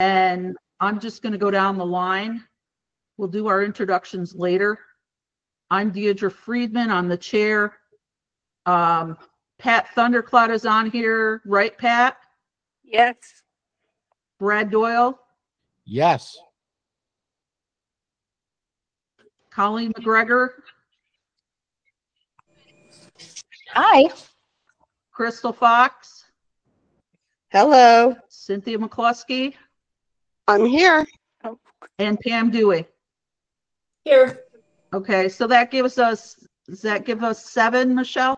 And I'm just going to go down the line. We'll do our introductions later. I'm Deidre Friedman. I'm the chair. Pat Thundercloud is on here, right, Pat? Yes. Brad Doyle? Yes. Colleen McGregor? Hi. Crystal Fox? Hello. Cynthia McCluskey? I'm here. And Pam Dewey? Here. Okay, so that gives us, does that give us 7, Michelle?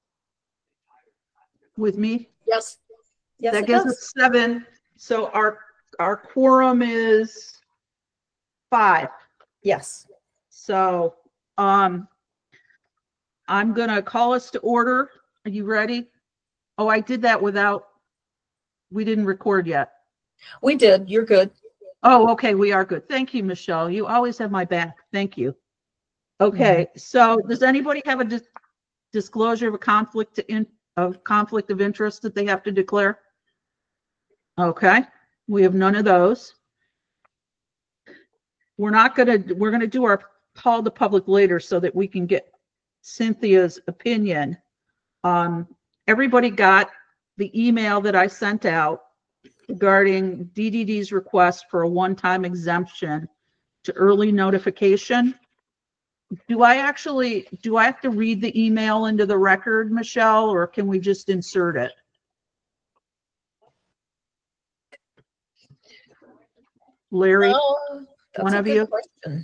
With me? Yes. Yes, That it gives does. us 7. So our quorum is 5. Yes. So I'm gonna call us to order. Are you ready? Oh, I did that without, we didn't record yet. We did. You're good. Oh, okay, we are good. Thank you, Michelle. You always have my back. Thank you. Okay, so does anybody have a disclosure of a conflict of interest that they have to declare? Okay, we have none of those. We're gonna do our call to public later so that we can get Cynthia's opinion. Everybody got the email that I sent out regarding DDD's request for a one-time exemption to early notification. Do I have to read the email into the record, Michelle, or can we just insert it? Larry, That's one a of good you? question.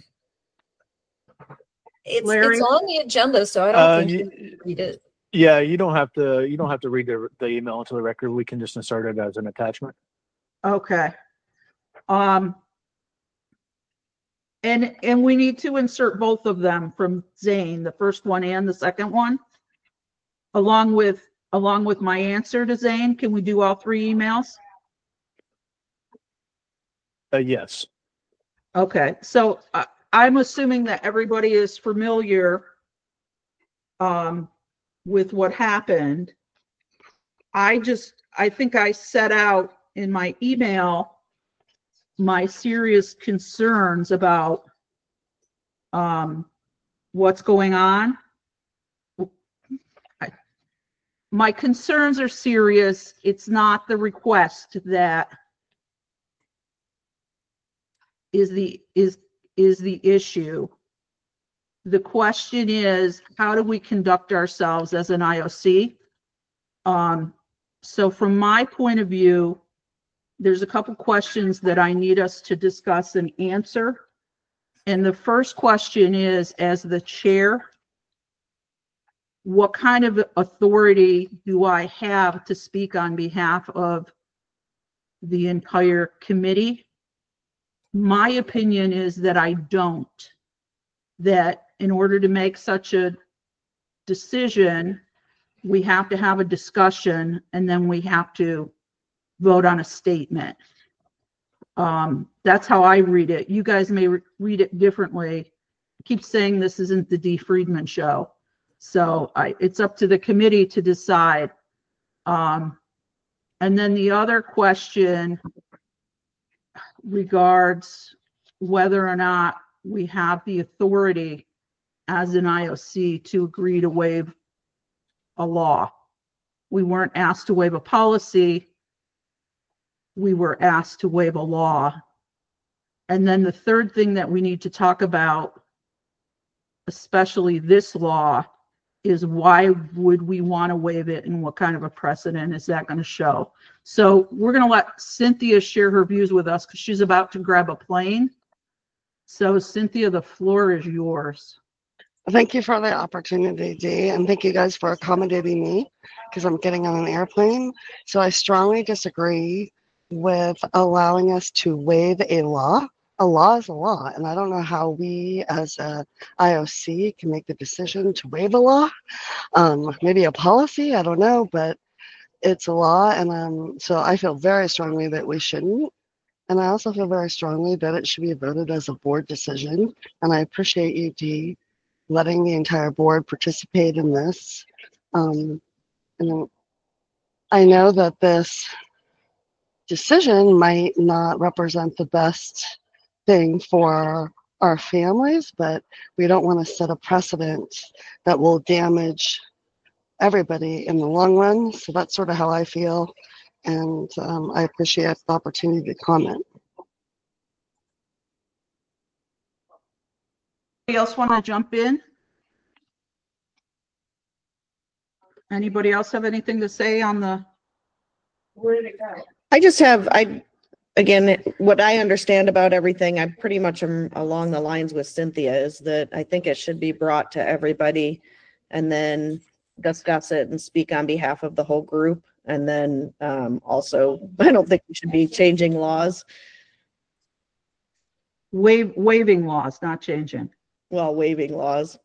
It's Larry? on the agenda, so I don't think you read it. Yeah, you don't have to read the email into the record. We can just insert it as an attachment. Okay. And we need to insert both of them from Zane, the first one and the second one, along with my answer to Zane. Can we do all 3 emails? Yes. Okay, so I'm assuming that everybody is familiar with what happened. I think I set out in my email my serious concerns about what's going on. My concerns are serious. It's not the request that is the issue. The question is, how do we conduct ourselves as an IOC? So from my point of view, there's a couple questions that I need us to discuss and answer. And the first question is, as the chair, what kind of authority do I have to speak on behalf of the entire committee? My opinion is that I don't. That in order to make such a decision, we have to have a discussion and then we have to vote on a statement. That's how I read it. You guys may read it differently. I keep saying this isn't the Dee Friedman show. So it's up to the committee to decide. And then the other question regards whether or not we have the authority as an IOC to agree to waive a law. We weren't asked to waive a policy. We were asked to waive a law. And then the third thing that we need to talk about, especially this law, is why would we want to waive it and what kind of a precedent is that going to show? So we're going to let Cynthia share her views with us because she's about to grab a plane. So Cynthia, the floor is yours. Thank you for the opportunity, Dee, and thank you guys for accommodating me because I'm getting on an airplane. So I strongly disagree with allowing us to waive a law. A law is a law, and I don't know how we as a IOC can make the decision to waive a law. Maybe a policy, I don't know, but it's a law, and so I feel very strongly that we shouldn't. And I also feel very strongly that it should be voted as a board decision. And I appreciate you, Dee, letting the entire board participate in this. And I know that this decision might not represent the best thing for our families, but we don't want to set a precedent that will damage everybody in the long run. So that's sort of how I feel. And I appreciate the opportunity to comment. Anybody else want to jump in? Anybody else have anything to say on the? Where did it go? I just have, again, what I understand about everything, I pretty much am along the lines with Cynthia, is that I think it should be brought to everybody and then discuss it and speak on behalf of the whole group. And then also, I don't think we should be changing laws. Waiving laws, not changing. Well, waiving laws.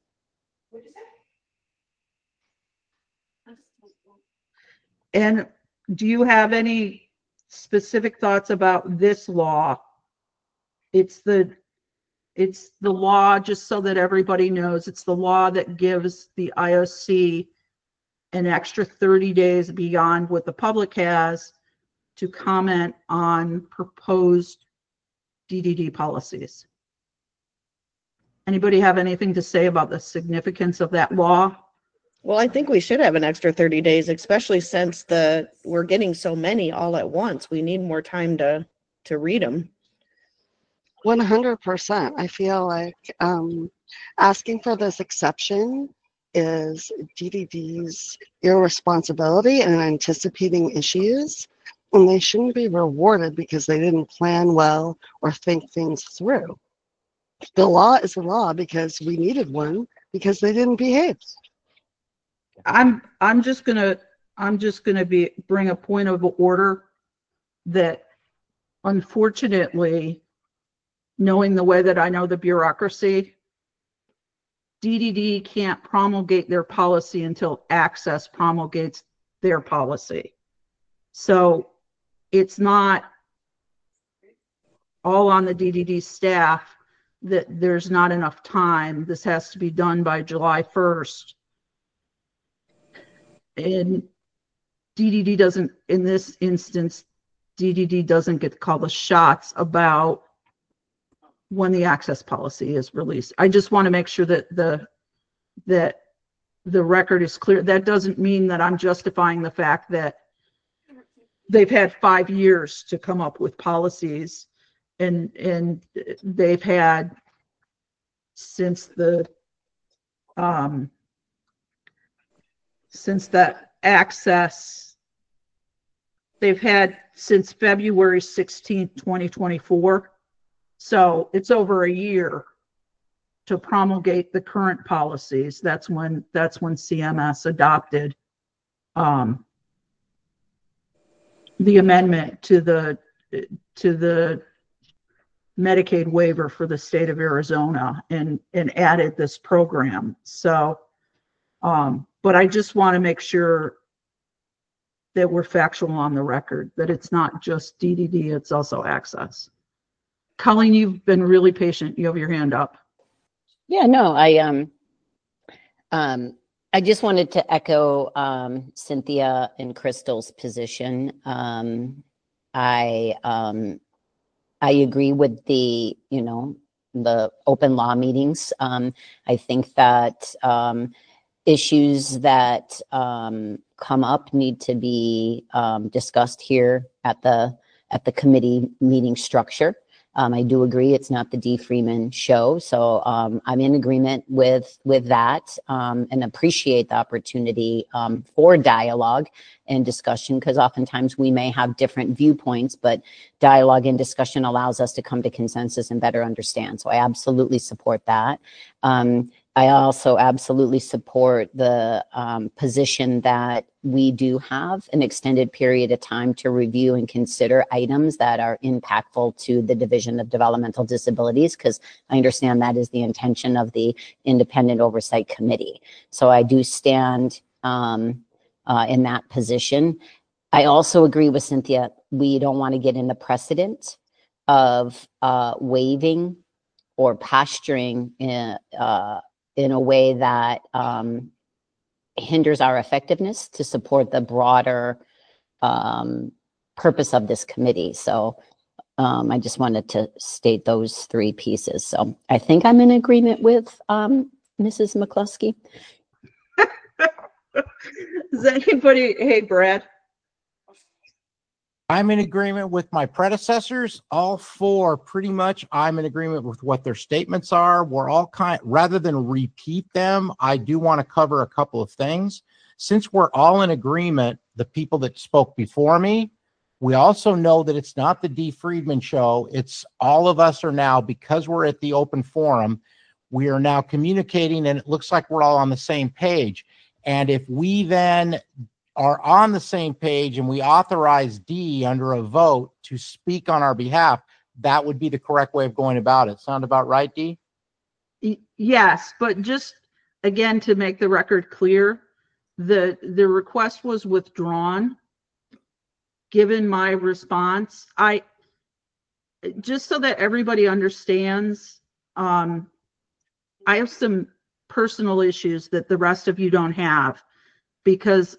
And do you have any specific thoughts about this law? It's the law, just so that everybody knows, it's the law that gives the IOC an extra 30 days beyond what the public has to comment on proposed DDD policies. Anybody have anything to say about the significance of that law? Well, I think we should have an extra 30 days, especially since we're getting so many all at once. We need more time to read them. 100%. I feel like asking for this exception is DDD's irresponsibility and anticipating issues, and they shouldn't be rewarded because they didn't plan well or think things through. The law is the law because we needed one because they didn't behave. I'm just gonna bring a point of order that, unfortunately, knowing the way that I know the bureaucracy, DDD can't promulgate their policy until Access promulgates their policy. So it's not all on the DDD staff that there's not enough time. This has to be done by July 1st. And DDD doesn't, in this instance, DDD doesn't get to call the shots about when the Access policy is released. I just want to make sure that the record is clear. That doesn't mean that I'm justifying the fact that they've had 5 years to come up with policies, and they've had since that Access, they've had since February 16th, 2024. So it's over a year to promulgate the current policies. That's when CMS adopted the amendment to the Medicaid waiver for the state of Arizona and added this program. So, but I just want to make sure that we're factual on the record, that it's not just DDD, it's also Access. Colleen, you've been really patient. You have your hand up. Yeah, no, I just wanted to echo Cynthia and Crystal's position. I agree with the open law meetings. I think that issues that come up need to be discussed here at the committee meeting structure. I do agree it's not the Dee Freeman show, so I'm in agreement with that and appreciate the opportunity for dialogue and discussion, because oftentimes we may have different viewpoints, but dialogue and discussion allows us to come to consensus and better understand. So I absolutely support that. I also absolutely support the position that we do have an extended period of time to review and consider items that are impactful to the Division of Developmental Disabilities, because I understand that is the intention of the Independent Oversight Committee. So I do stand in that position. I also agree with Cynthia. We don't want to get in the precedent of waiving or posturing in a way that hinders our effectiveness to support the broader purpose of this committee. So I just wanted to state those three pieces. So I think I'm in agreement with Mrs. McCluskey. Is anybody, hey, Brad? I'm in agreement with my predecessors. All four, pretty much, I'm in agreement with what their statements are. We're all rather than repeat them, I do want to cover a couple of things. Since we're all in agreement, the people that spoke before me, we also know that it's not the Dee Friedman show. It's all of us are now, because we're at the open forum, we are now communicating, and it looks like we're all on the same page. And if we then are on the same page and we authorize Dee under a vote to speak on our behalf, that would be the correct way of going about it. Sound about right, Dee? Yes, but just again, to make the record clear, the request was withdrawn. Given my response, just so that everybody understands, I have some personal issues that the rest of you don't have, because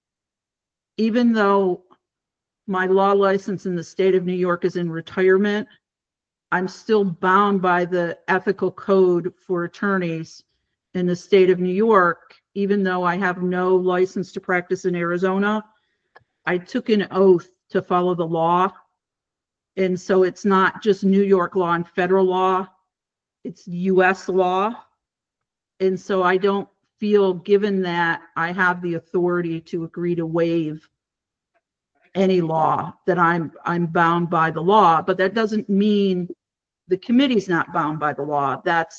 even though my law license in the state of New York is in retirement, I'm still bound by the ethical code for attorneys in the state of New York. Even though I have no license to practice in Arizona, I took an oath to follow the law. And so it's not just New York law and federal law, it's US law. And so I don't feel, given that I have the authority to agree to waive any law, that I'm bound by the law. But that doesn't mean the committee's not bound by the law.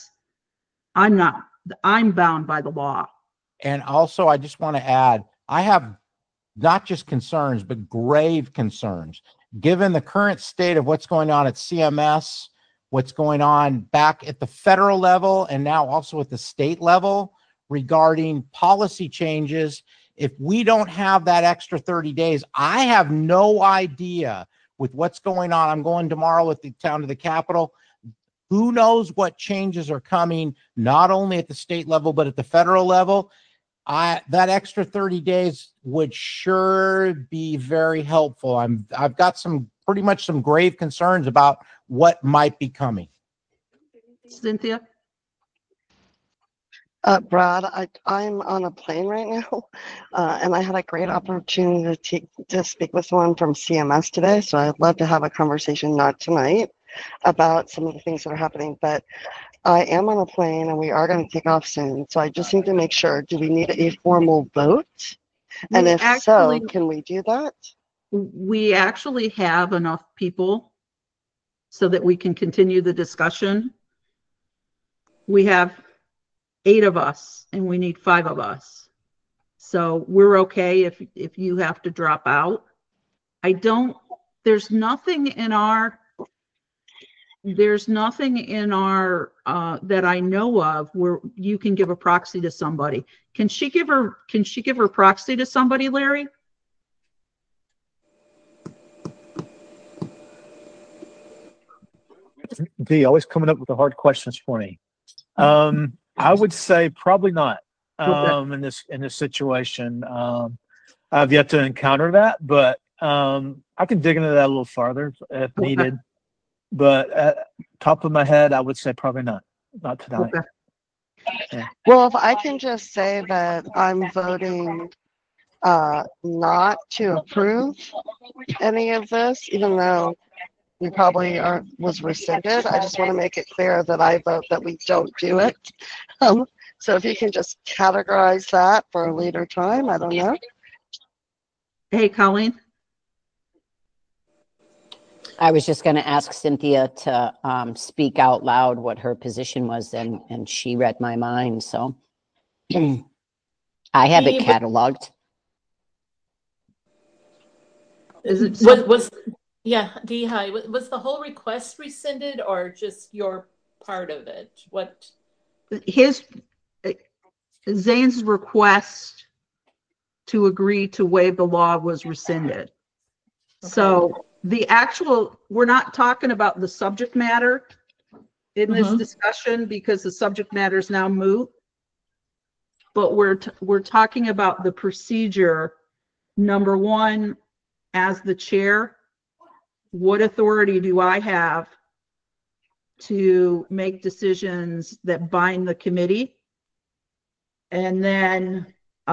I'm bound by the law. And also, I just want to add, I have not just concerns, but grave concerns. Given the current state of what's going on at CMS, what's going on back at the federal level, and now also at the state level regarding policy changes, if we don't have that extra 30 days, I have no idea with what's going on. I'm going tomorrow down to the Capitol. Who knows what changes are coming, not only at the state level, but at the federal level. That extra 30 days would sure be very helpful. I've got pretty much some grave concerns about what might be coming. Cynthia? Brad, I'm on a plane right now, and I had a great opportunity to speak with someone from CMS today, so I'd love to have a conversation, not tonight, about some of the things that are happening, but I am on a plane and we are going to take off soon, so I just need to make sure, do we need a formal vote? And if so, can we do that? We actually have enough people so that we can continue the discussion. We have 8 of us and we need 5 of us. So we're okay if you have to drop out. There's nothing in our that I know of where you can give a proxy to somebody. Can she give her proxy to somebody, Larry? Dee, always coming up with the hard questions for me. I would say probably not in this situation. I've yet to encounter that, but I can dig into that a little farther if needed. But at top of my head, I would say probably not tonight. Okay. Yeah. Well, if I can just say that I'm voting not to approve any of this, even though we probably was rescinded. I just want to make it clear that I vote that we don't do it. So if you can just categorize that for a later time, I don't know. Hey, Colleen. I was just going to ask Cynthia to speak out loud what her position was, and she read my mind. So I have it cataloged. Is it yeah, Dee, hi. Was the whole request rescinded or just your part of it? What? Zane's request to agree to waive the law was rescinded. Okay. So we're not talking about the subject matter in this discussion because the subject matter is now moot. But we're talking about the procedure. Number one, as the chair, what authority do I have to make decisions that bind the committee? And then,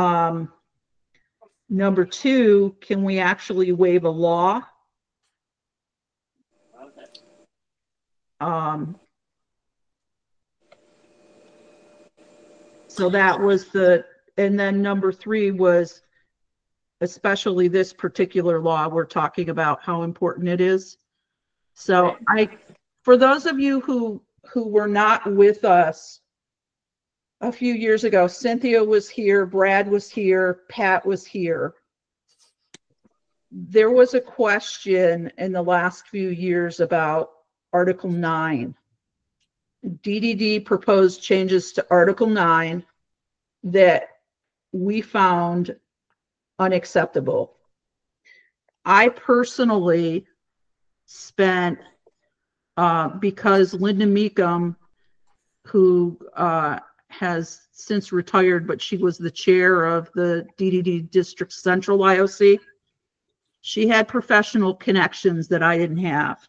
number two, can we actually waive a law? So that was and then number three was, especially this particular law, we're talking about how important it is. So for those of you who were not with us a few years ago, Cynthia was here, Brad was here, Pat was here. There was a question in the last few years about Article 9. DDD proposed changes to Article 9 that we found unacceptable. I personally spent, because Linda Meekum, who has since retired, but she was the chair of the DDD District Central IOC, she had professional connections that I didn't have.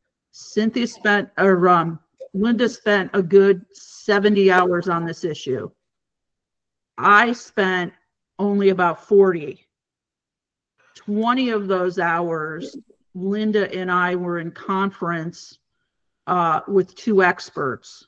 Linda spent a good 70 hours on this issue. I spent only about 40. 20 of those hours, Linda and I were in conference with two experts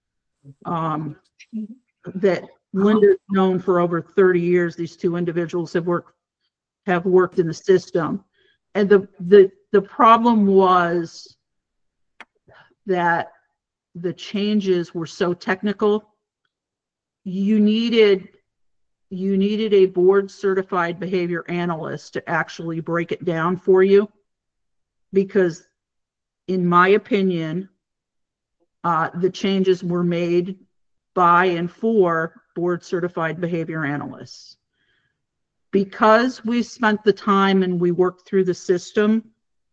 that Linda's known for over 30 years. These two individuals have worked in the system. And the problem was that the changes were so technical. You needed a board certified behavior analyst to actually break it down for you, because in my opinion, the changes were made by and for board certified behavior analysts. Because we spent the time and we worked through the system,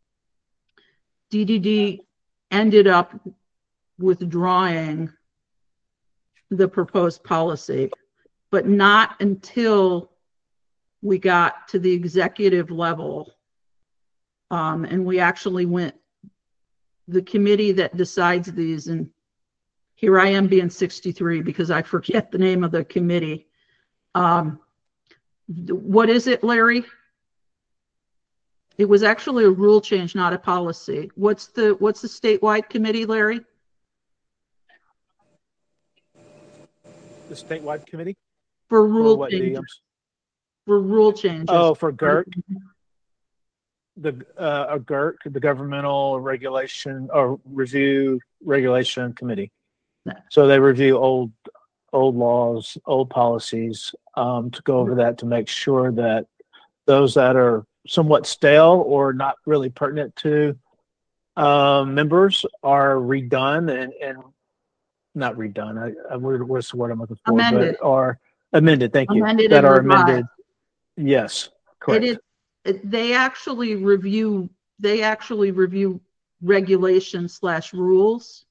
DDD ended up withdrawing the proposed policy, but not until we got to the executive level. And we actually went, the committee that decides these, and here I am being 63 because I forget the name of the committee. What is it, Larry? It was actually a rule change, not a policy. What's the statewide committee, Larry? The statewide committee? For rule changes. For rule changes. Oh, for GERC? The GERC, the Governmental Regulation or Review Regulation Committee. Yeah. So they review old laws, old policies, to go over that to make sure that those that are somewhat stale or not really pertinent to members are redone and not redone. What's the word I'm looking for? Amended. But are amended. Thank you. Amended that and are revised. amended. Yes, correct. They actually review regulations / rules,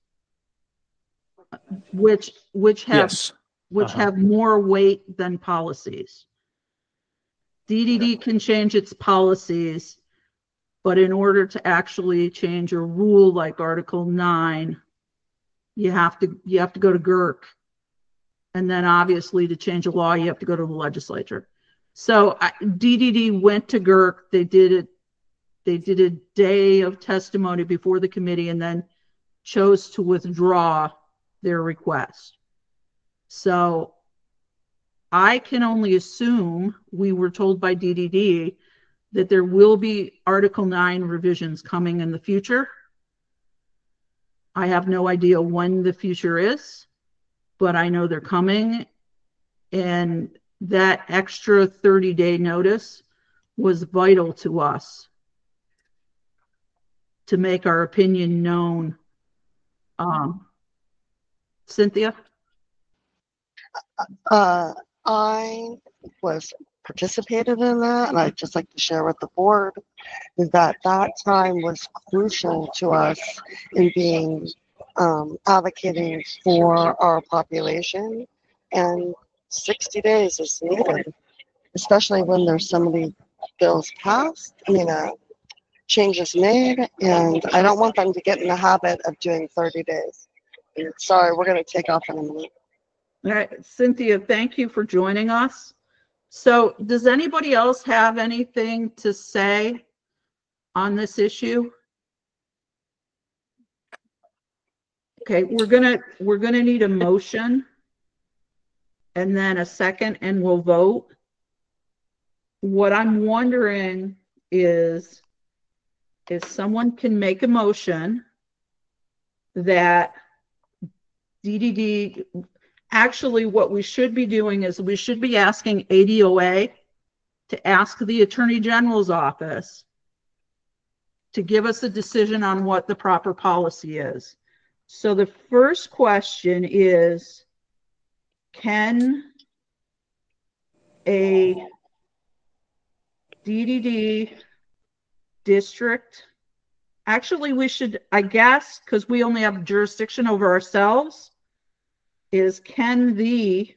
which have Yes. have more weight than policies. DDD can change its policies, but in order to actually change a rule like Article 9, you have to go to GERC. And then obviously to change a law, you have to go to the legislature. So DDD went to GERC. They did a day of testimony before the committee and then chose to withdraw their request. So I can only assume, we were told by DDD that there will be Article 9 revisions coming in the future. I have no idea when the future is, but I know they're coming. And that extra 30-day notice was vital to us to make our opinion known. Cynthia? I was participated in that, and I'd just like to share with the board is that time was crucial to us in being advocating for our population, and 60 days is needed, especially when there's so many bills passed. I mean, changes made, and I don't want them to get in the habit of doing 30 days. And sorry, we're going to take off in a minute. All right, Cynthia, thank you for joining us. So does anybody else have anything to say on this issue? Okay, we're gonna need a motion and then a second, and we'll vote. What I'm wondering is if someone can make a motion that DDD, actually what we should be doing is we should be asking ADOA to ask the Attorney General's office to give us a decision on what the proper policy is. So the first question is, can a DDD district, actually we should, I guess, because we only have jurisdiction over ourselves, is can the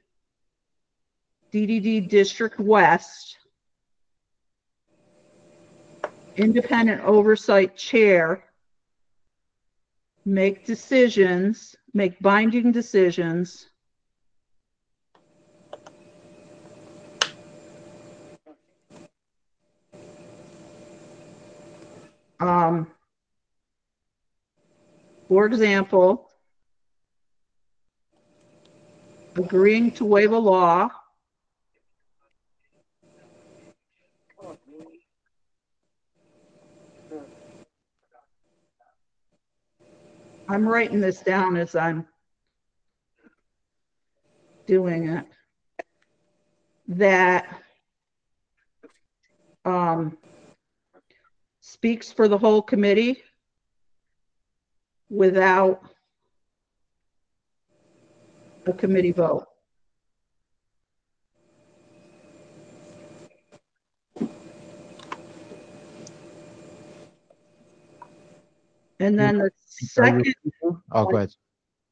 DDD District West Independent Oversight Chair make binding decisions for example, agreeing to waive a law I'm writing this down as I'm doing it, that speaks for the whole committee without a committee vote. And then the second, Oh, go ahead.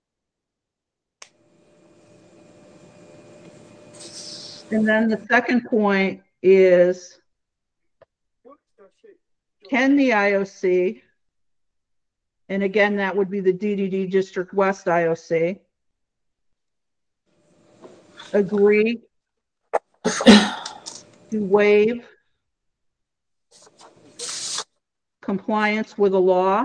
and then the second point is, can the IOC, and again, that would be the DDD District West IOC, agree to waive compliance with a law?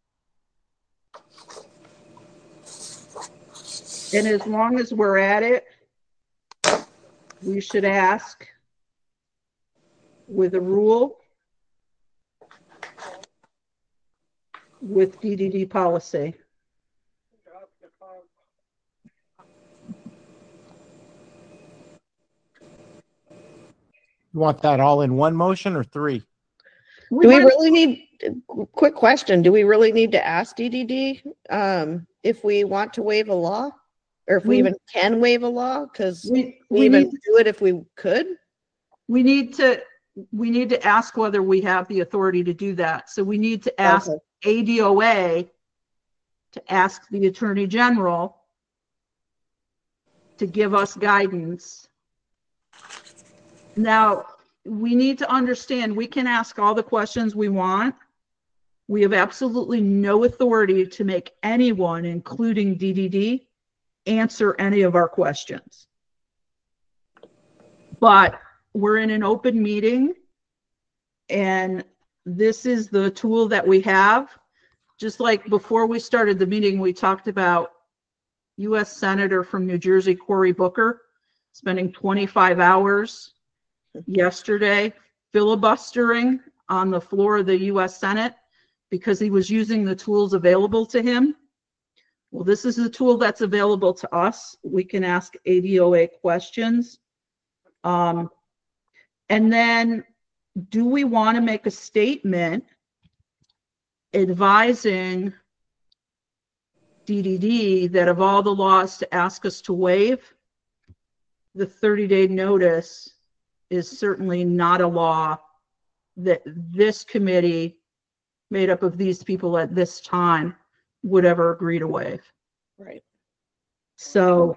And as long as we're at it, we should ask with a rule with DDD policy. You want that all in one motion or three? Do we really need, quick question, do we really need to ask DDD if we want to waive a law? Or if we even can waive a law? Because we even do it if we could? We need to ask whether we have the authority to do that. So we need to ask ADOA to ask the Attorney General to give us guidance. Now, we need to understand we can ask all the questions we want. We have absolutely no authority to make anyone, including DDD, answer any of our questions. But we're in an open meeting, and this is the tool that we have. Just like before we started the meeting, we talked about U.S. Senator from New Jersey, Cory Booker, spending 25 hours yesterday filibustering on the floor of the U.S. Senate because he was using the tools available to him. Well, this is a tool that's available to us. We can ask ADOA questions. And then, do we want to make a statement advising DDD that of all the laws to ask us to waive, the 30-day notice is certainly not a law that this committee, made up of these people at this time, would ever agree to waive. Right. So,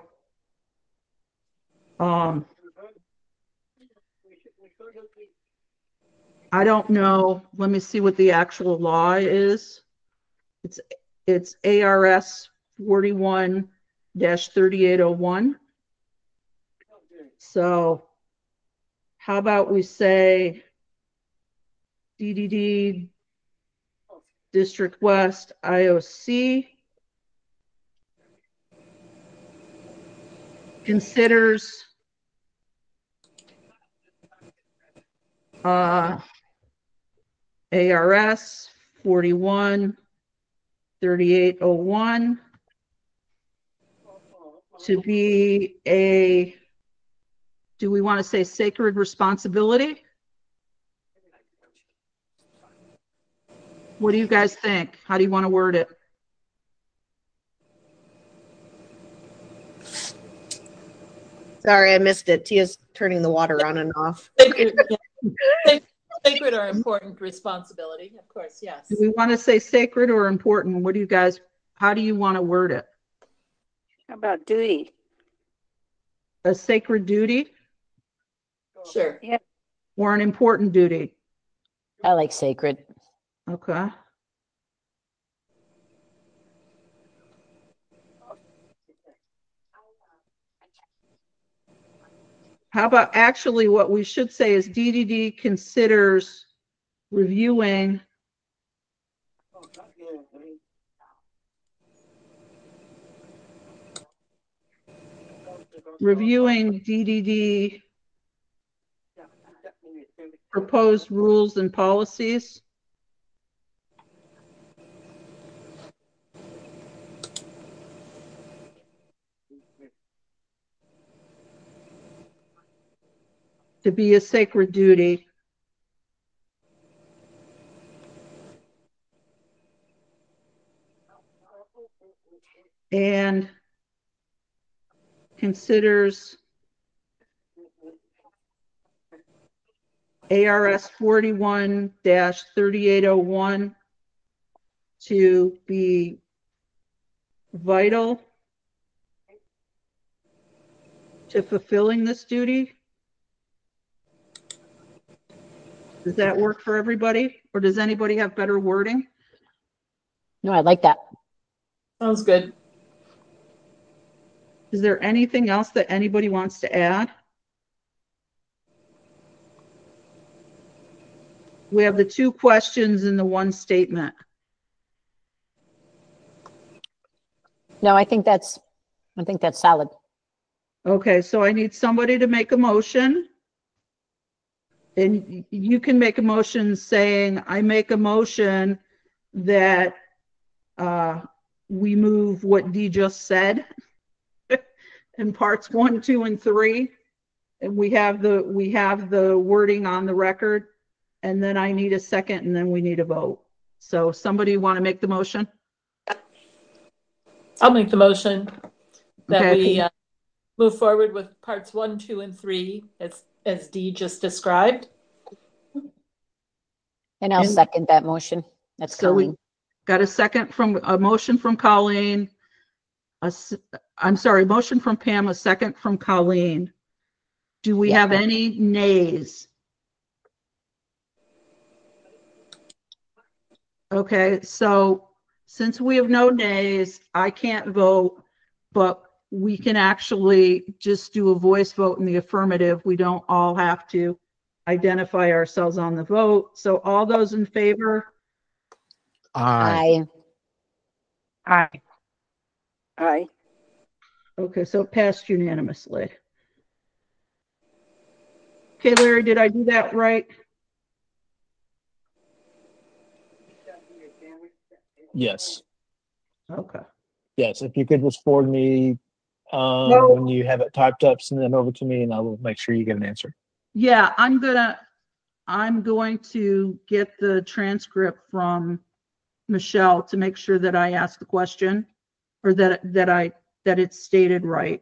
I don't know. Let me see what the actual law is. It's ARS 41-3801. So how about we say DDD District West IOC considers ARS 41-3801 to be a, do we want to say sacred responsibility? What do you guys think? How do you want to word it? Sorry, I missed it. Tia's turning the water on and off. Sacred, yeah. Sacred or important responsibility, of course, yes. Do we want to say sacred or important? What do you guys, how do you want to word it? How about duty? A sacred duty Sure. Yeah. or an important duty? I like sacred. Okay. How about actually what we should say is DDD considers reviewing DDD proposed rules and policies. To be a sacred duty. And considers ARS 41-3801 to be vital to fulfilling this duty. Does that work for everybody? Or does anybody have better wording? No, I like that. Sounds good. Is there anything else that anybody wants to add? We have the two questions in the one statement. No, I think that's solid. Okay, so I need somebody to make a motion. And you can make a motion saying, I make a motion that we move what Dee just said in parts 1, 2, and 3. And we have the wording on the record. And then I need a second, and then we need a vote. So somebody want to make the motion? I'll make the motion that Okay. we move forward with parts 1, 2, and 3 as Dee just described. And I'll second that motion. That's So we Colleen. got a motion from Colleen. I'm sorry, motion from Pam, a second from Colleen. Do we have any nays? Okay, so since we have no nays, I can't vote, but we can actually just do a voice vote in the affirmative. We don't all have to identify ourselves on the vote. So all those in favor? Aye. Aye. Aye. Aye. Okay, so it passed unanimously. Okay, Larry, did I do that right? Yes. Okay. Yes. If you could just forward me No. when you have it typed up, send it over to me, and I will make sure you get an answer. Yeah, I'm going to get the transcript from Michelle to make sure that I ask the question or that it's stated right.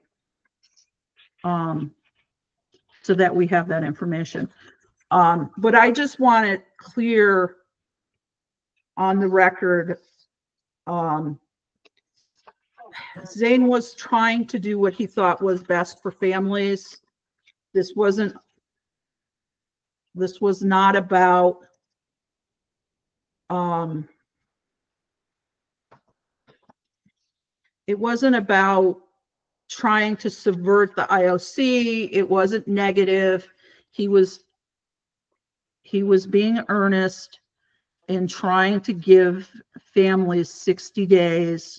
So that we have that information. But I just want it clear on the record. Zane was trying to do what he thought was best for families. This wasn't This was not about it wasn't about trying to subvert the IOC. It wasn't negative. He was being earnest in trying to give families 60 days,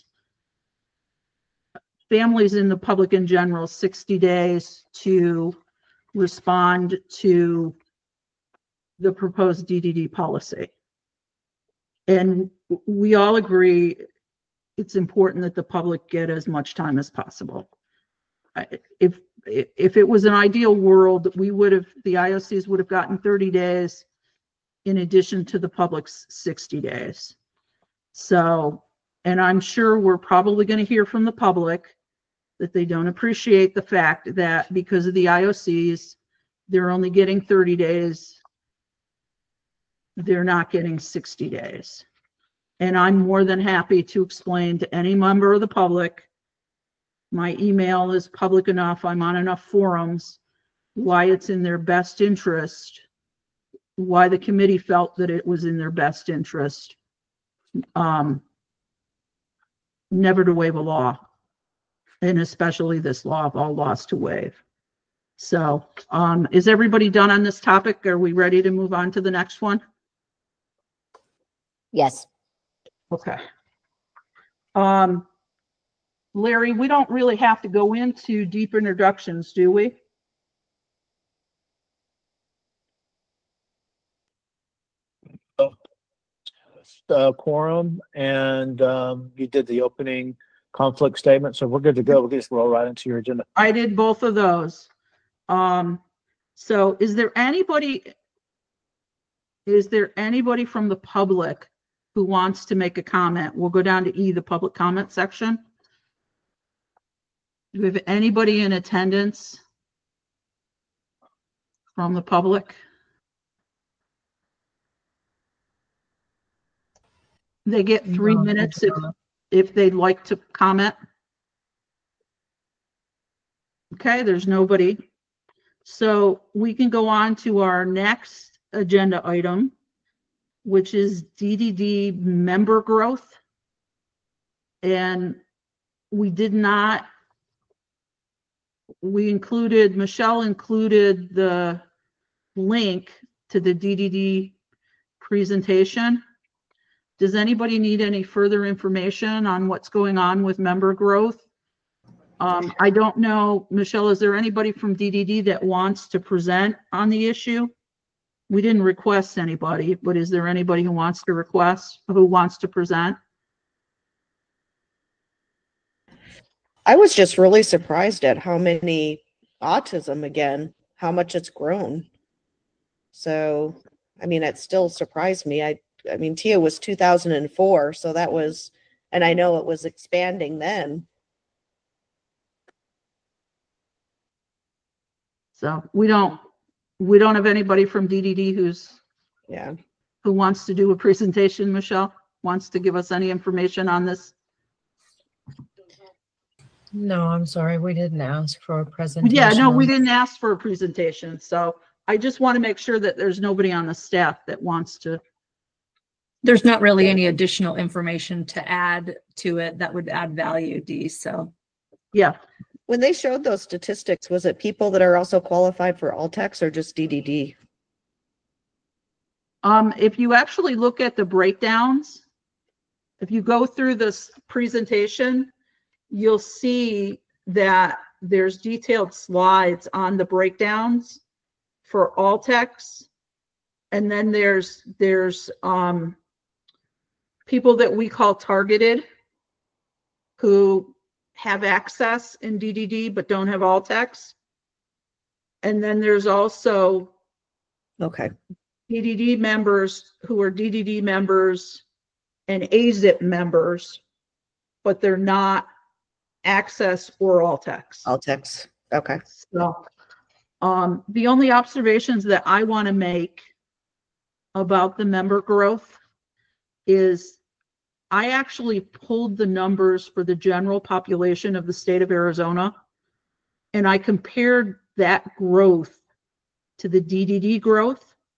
families in the public in general, 60 days to respond to the proposed DDD policy. And we all agree it's important that the public get as much time as possible. If it was an ideal world, the IOCs would have gotten 30 days in addition to the public's 60 days. So, and I'm sure we're probably going to hear from the public that they don't appreciate the fact that because of the IOCs, they're only getting 30 days. They're not getting 60 days. And I'm more than happy to explain to any member of the public, my email is public enough, I'm on enough forums, why it's in their best interest, why the committee felt that it was in their best interest, never to waive a law, and especially this law of all laws to waive. So is everybody done on this topic? Are we ready to move on to the next one? Yes. Okay. Larry, we don't really have to go into deep introductions, do we? Quorum, and you did the opening conflict statement, so we're good to go. We'll just roll right into your agenda. I did both of those. So is there anybody from the public who wants to make a comment? We'll go down to E, the public comment section. Do we have anybody in attendance from the public? They get 3 minutes if they'd like to comment. Okay, there's nobody. So we can go on to our next agenda item, which is DDD member growth. And Michelle included the link to the DDD presentation. Does anybody need any further information on what's going on with member growth? I don't know, Michelle, is there anybody from DDD that wants to present on the issue? We didn't request anybody, but is there anybody who wants to present? I was just really surprised at how many autism again, how much it's grown. So, I mean, it still surprised me. I mean, TIA was 2004, so that was, and I know it was expanding then. So we don't have anybody from DDD who wants to do a presentation. Michelle wants to give us any information on this. No, I'm sorry. We didn't ask for a presentation. Yeah, no, we didn't ask for a presentation. So I just want to make sure that there's nobody on the staff that wants to. There's not really any additional information to add to it that would add value, Dee. So, yeah. When they showed those statistics, was it people that are also qualified for Altex or just DDD? If you actually look at the breakdowns, if you go through this presentation, you'll see that there's detailed slides on the breakdowns for Altex. And then there's people that we call targeted who have access in DDD but don't have Altex. And then there's also DDD members who are DDD members and AZIP members, but they're not Access or Altex. Altex, okay. So the only observations that I want to make about the member growth is I actually pulled the numbers for the general population of the state of Arizona, and I compared that growth to the DDD growth.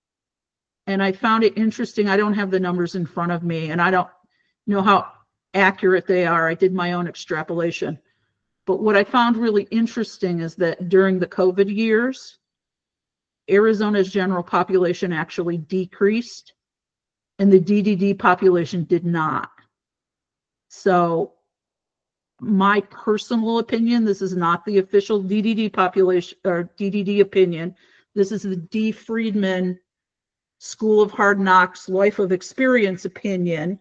And I found it interesting. I don't have the numbers in front of me, and I don't know how accurate they are. I did my own extrapolation. But what I found really interesting is that during the COVID years, Arizona's general population actually decreased, and the DDD population did not. So my personal opinion, this is not the official DDD population or DDD opinion. This is the D. Friedman School of Hard Knocks Life of Experience opinion.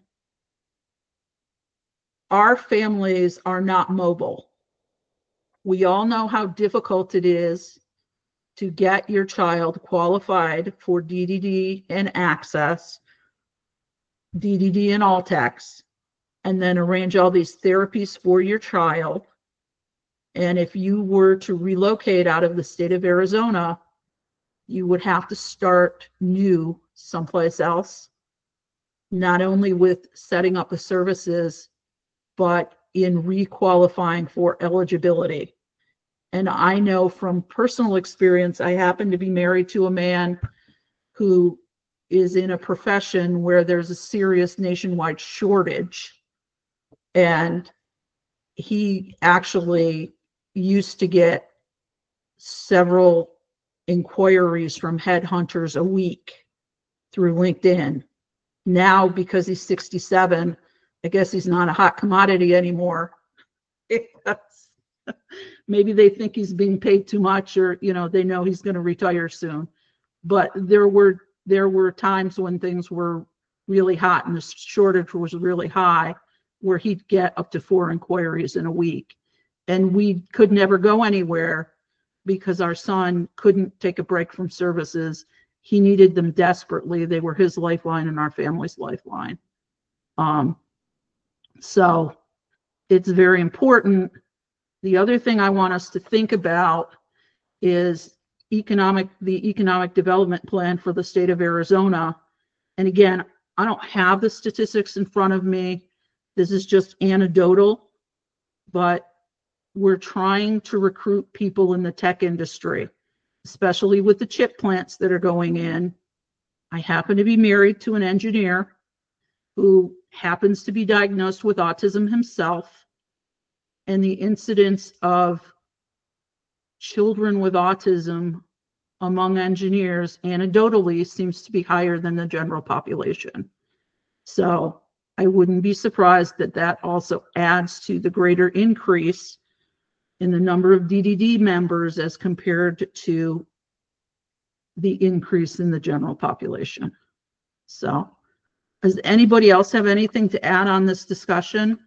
Our families are not mobile. We all know how difficult it is to get your child qualified for DDD and access, DDD and Altex, and then arrange all these therapies for your child. And if you were to relocate out of the state of Arizona, you would have to start new someplace else, not only with setting up the services, but in requalifying for eligibility. And I know from personal experience, I happen to be married to a man who is in a profession where there's a serious nationwide shortage. And he actually used to get several inquiries from headhunters a week through LinkedIn. Now, because he's 67, I guess he's not a hot commodity anymore. Maybe they think he's being paid too much, or they know he's going to retire soon. But there were times when things were really hot and the shortage was really high, where he'd get up to 4 inquiries in a week. And we could never go anywhere because our son couldn't take a break from services. He needed them desperately. They were his lifeline and our family's lifeline. So it's very important. The other thing I want us to think about is the economic development plan for the state of Arizona. And again, I don't have the statistics in front of me. This is just anecdotal, but we're trying to recruit people in the tech industry, especially with the chip plants that are going in. I happen to be married to an engineer who happens to be diagnosed with autism himself, and the incidence of children with autism among engineers anecdotally seems to be higher than the general population. So I wouldn't be surprised that that also adds to the greater increase in the number of DDD members as compared to the increase in the general population. So does anybody else have anything to add on this discussion?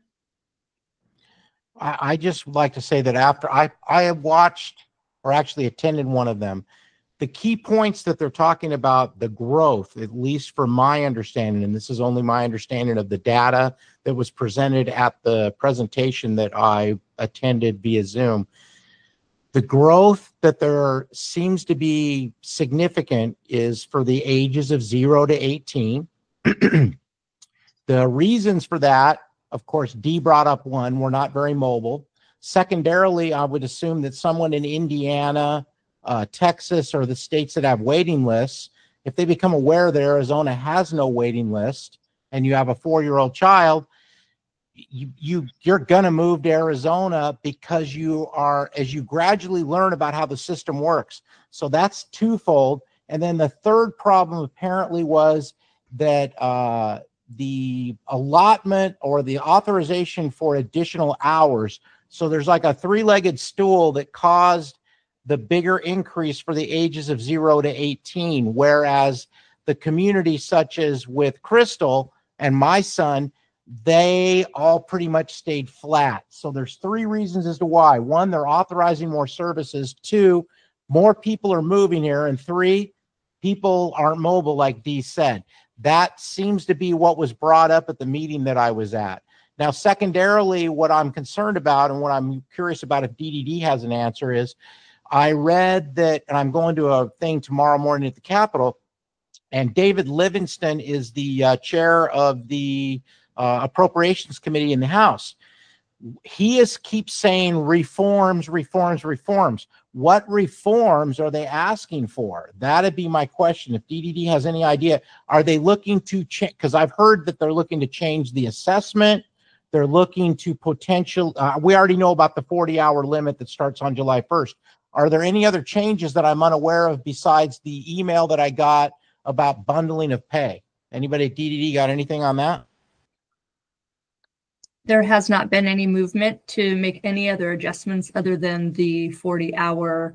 I just would like to say that after I have watched or actually attended one of them, the key points that they're talking about, the growth, at least from my understanding, and this is only my understanding of the data that was presented at the presentation that I attended via Zoom, the growth that there seems to be significant is for the ages of 0 to 18. The reasons for that, of course, Dee brought up one, we're not very mobile. Secondarily, I would assume that someone in Indiana, Texas, or the states that have waiting lists, if they become aware that Arizona has no waiting list and you have a 4-year-old child, you're going to move to Arizona because you are, as you gradually learn about how the system works. So that's twofold. And then the third problem apparently was that the allotment or the authorization for additional hours. So there's like a 3-legged stool that caused the bigger increase for the ages of 0 to 18, whereas the community such as with Crystal and my son, they all pretty much stayed flat. So there's 3 reasons as to why. 1, they're authorizing more services. 2, more people are moving here. And 3, people aren't mobile, like Dee said. That seems to be what was brought up at the meeting that I was at. Now, secondarily, what I'm concerned about and what I'm curious about if DDD has an answer is I read that, and I'm going to a thing tomorrow morning at the Capitol, and David Livingston is the chair of the Appropriations Committee in the House. He keeps saying reforms, reforms, reforms. what reforms are they asking for? That'd be my question. If DDD has any idea, are they looking to change? Because I've heard that they're looking to change the assessment. They're looking to we already know about the 40-hour limit that starts on July 1st. Are there any other changes that I'm unaware of besides the email that I got about bundling of pay? Anybody at DDD got anything on that? There has not been any movement to make any other adjustments other than the 40-hour,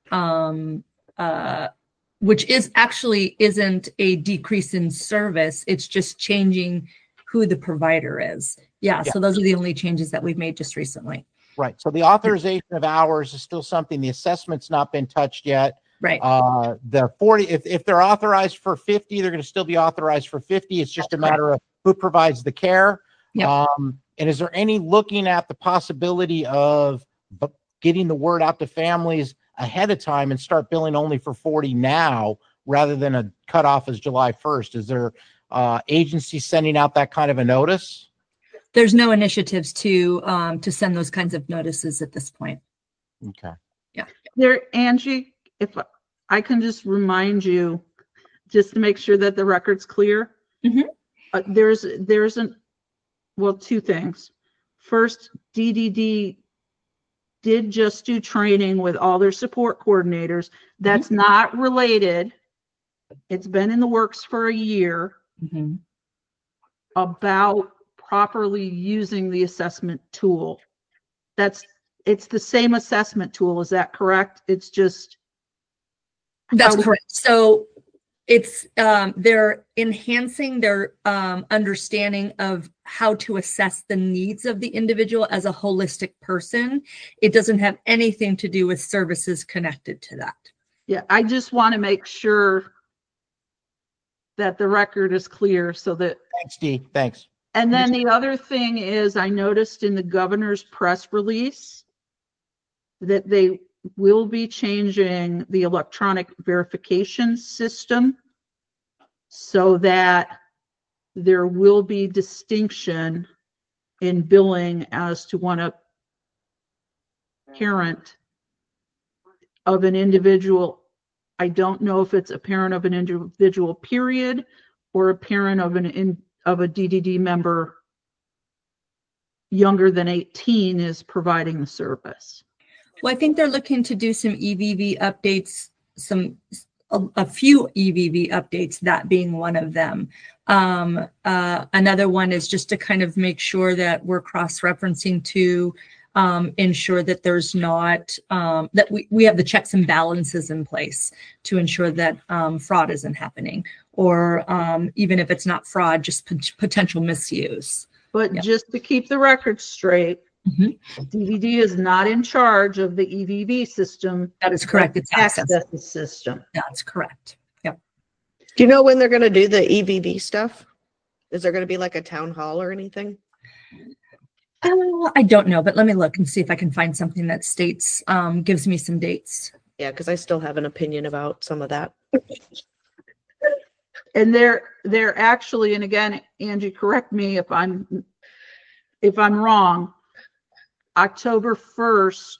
which isn't a decrease in service. It's just changing who the provider is. Yeah, so those are the only changes that we've made just recently. Right. So the authorization of hours is still something. The assessment's not been touched yet. Right. The 40, if they're authorized for 50, they're going to still be authorized for 50. It's just a matter of who provides the care. Yep. And is there any looking at the possibility of getting the word out to families ahead of time and start billing only for 40 now rather than a cutoff as July 1st? Is there agency sending out that kind of a notice? There's no initiatives to send those kinds of notices at this point. Okay. Yeah. Angie, if I can just remind you, just to make sure that the record's clear, there's two things. First, DDD did just do training with all their support coordinators. That's not related. It's been in the works for a year about properly using the assessment tool. It's the same assessment tool. Is that correct? It's just. That's correct. So it's they're enhancing their understanding of how to assess the needs of the individual as a holistic person. It doesn't have anything to do with services connected to that. Yeah, I just want to make sure that the record is clear so that. Thanks, Dee. Thanks. And then the other thing is, I noticed in the governor's press release that they will be changing the electronic verification system so that there will be distinction in billing as to when a parent of an individual, I don't know if it's a parent of an individual period or a parent of a DDD member younger than 18 is providing the service. Well, I think they're looking to do some EVV updates, a few EVV updates, that being one of them. Another one is just to kind of make sure that we're cross-referencing to ensure that there's not, that we have the checks and balances in place to ensure that fraud isn't happening, or even if it's not fraud, just potential misuse. But just to keep the record straight, DDD is not in charge of the EVV system. That is correct. It's access the system. That's correct. Yep. Do you know when they're going to do the EVV stuff? Is there going to be like a town hall or anything? I don't know, but let me look and see if I can find something that states, gives me some dates. Yeah, because I still have an opinion about some of that. And they're actually, and again, Angie, correct me if I'm wrong, October 1st,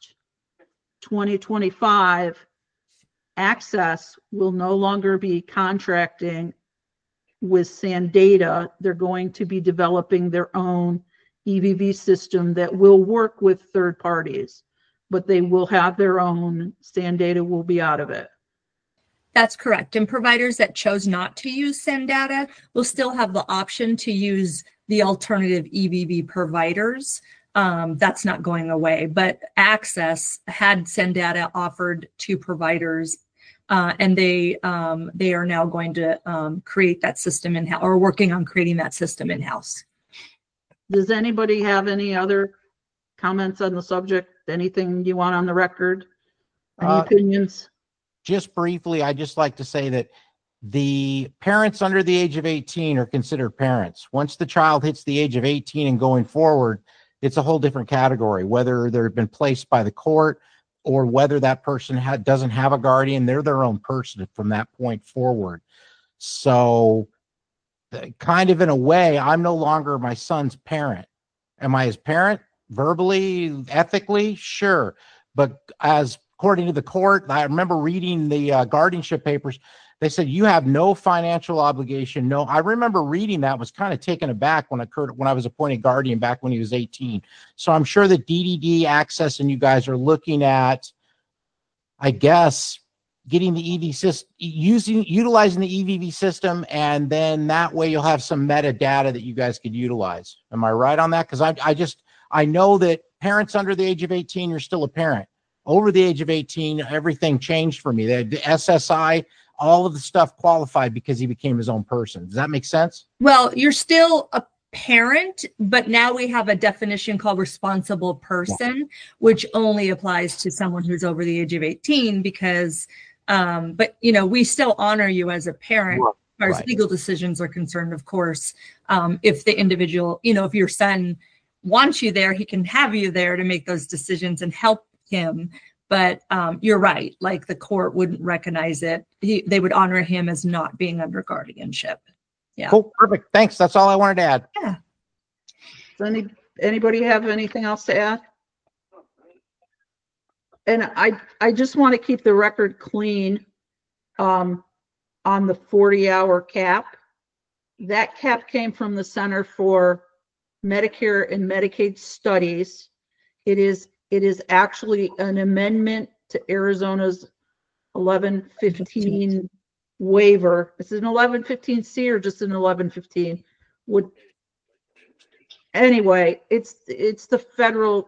2025, Access will no longer be contracting with SanData. They're going to be developing their own EVV system that will work with third parties, but they will have their own. SanData will be out of it. That's correct. And providers that chose not to use SanData will still have the option to use the alternative EVV providers. That's not going away, but Access had SanData offered to providers, and they are now going to create that system in-house, or working on creating that system in-house. Does anybody have any other comments on the subject? Anything you want on the record? Any opinions? Just briefly, I'd just like to say that the parents under the age of 18 are considered parents. Once the child hits the age of 18 and going forward, it's a whole different category, whether they've been placed by the court or whether that person doesn't have a guardian. They're their own person from that point forward. So kind of in a way, I'm no longer my son's parent. Am I his parent? Verbally, ethically? Sure. But as according to the court, I remember reading the guardianship papers. They said you have no financial obligation. No, I remember reading that, was kind of taken aback when I was appointed guardian back when he was 18. So I'm sure that DDD Access and you guys are looking at, I guess, getting the EV system, utilizing the EVV system, and then that way you'll have some metadata that you guys could utilize. Am I right on that? Because I know that parents under the age of 18, you're still a parent. Over the age of 18, everything changed for me. The SSI, all of the stuff qualified because he became his own person. Does that make sense? Well, you're still a parent, but now we have a definition called responsible person, which only applies to someone who's over the age of 18 because, but you know, we still honor you as a parent as far as legal decisions are concerned, of course. If the individual, you know, if your son wants you there, he can have you there to make those decisions and help him. But you're right, like the court wouldn't recognize it. They would honor him as not being under guardianship. Yeah. Cool. Perfect. Thanks. That's all I wanted to add. Yeah. Does anybody have anything else to add? And I just want to keep the record clean on the 40-hour cap. That cap came from the Center for Medicare and Medicaid Studies. It is actually an amendment to Arizona's 1115 waiver. Is it an 1115C or just an 1115? Anyway, it's the federal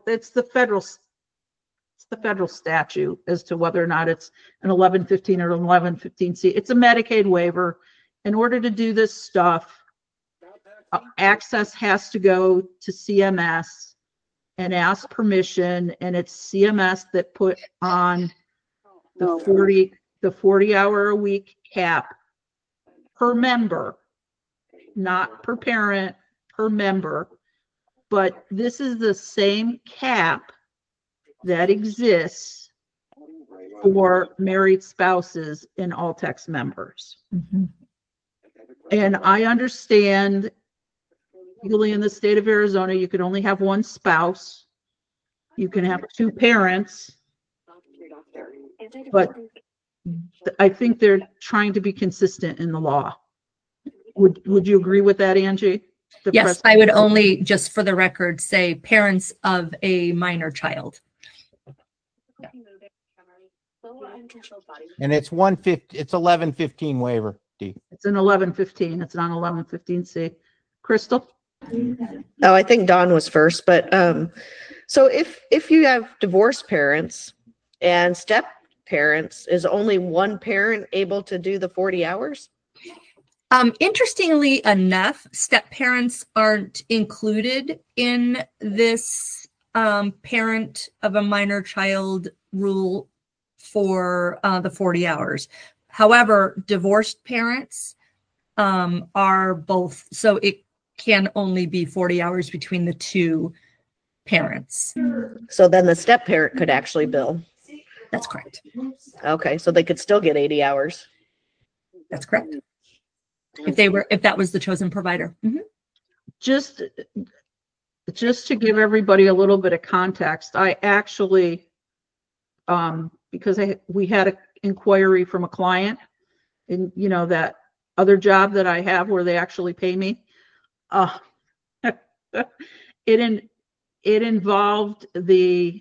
statute as to whether or not it's an 1115 or an 1115C. It's a Medicaid waiver. In order to do this stuff, access has to go to CMS and ask permission, and it's CMS that put on the 40-hour a week cap per member, not per parent, per member. But this is the same cap that exists for married spouses and All-Tex members. Mm-hmm. And I understand legally in the state of Arizona, you can only have one spouse. You can have two parents. But I think they're trying to be consistent in the law. Would you agree with that, Angie? Yes, I would only, just for the record, say parents of a minor child. And it's 1115 waiver, D. It's an 1115. It's not 1115C. Crystal? Oh, I think Dawn was first, but so if you have divorced parents and step parents, is only one parent able to do the 40 hours? Interestingly enough, step parents aren't included in this parent of a minor child rule for the 40 hours. However, divorced parents are both, so it can only be 40 hours between the two parents. So then the step parent could actually bill. That's correct. Okay, so they could still get 80 hours. That's correct. If that was the chosen provider. Mm-hmm. Just to give everybody a little bit of context, I actually, because we had an inquiry from a client, and you know that other job that I have where they actually pay me, it involved the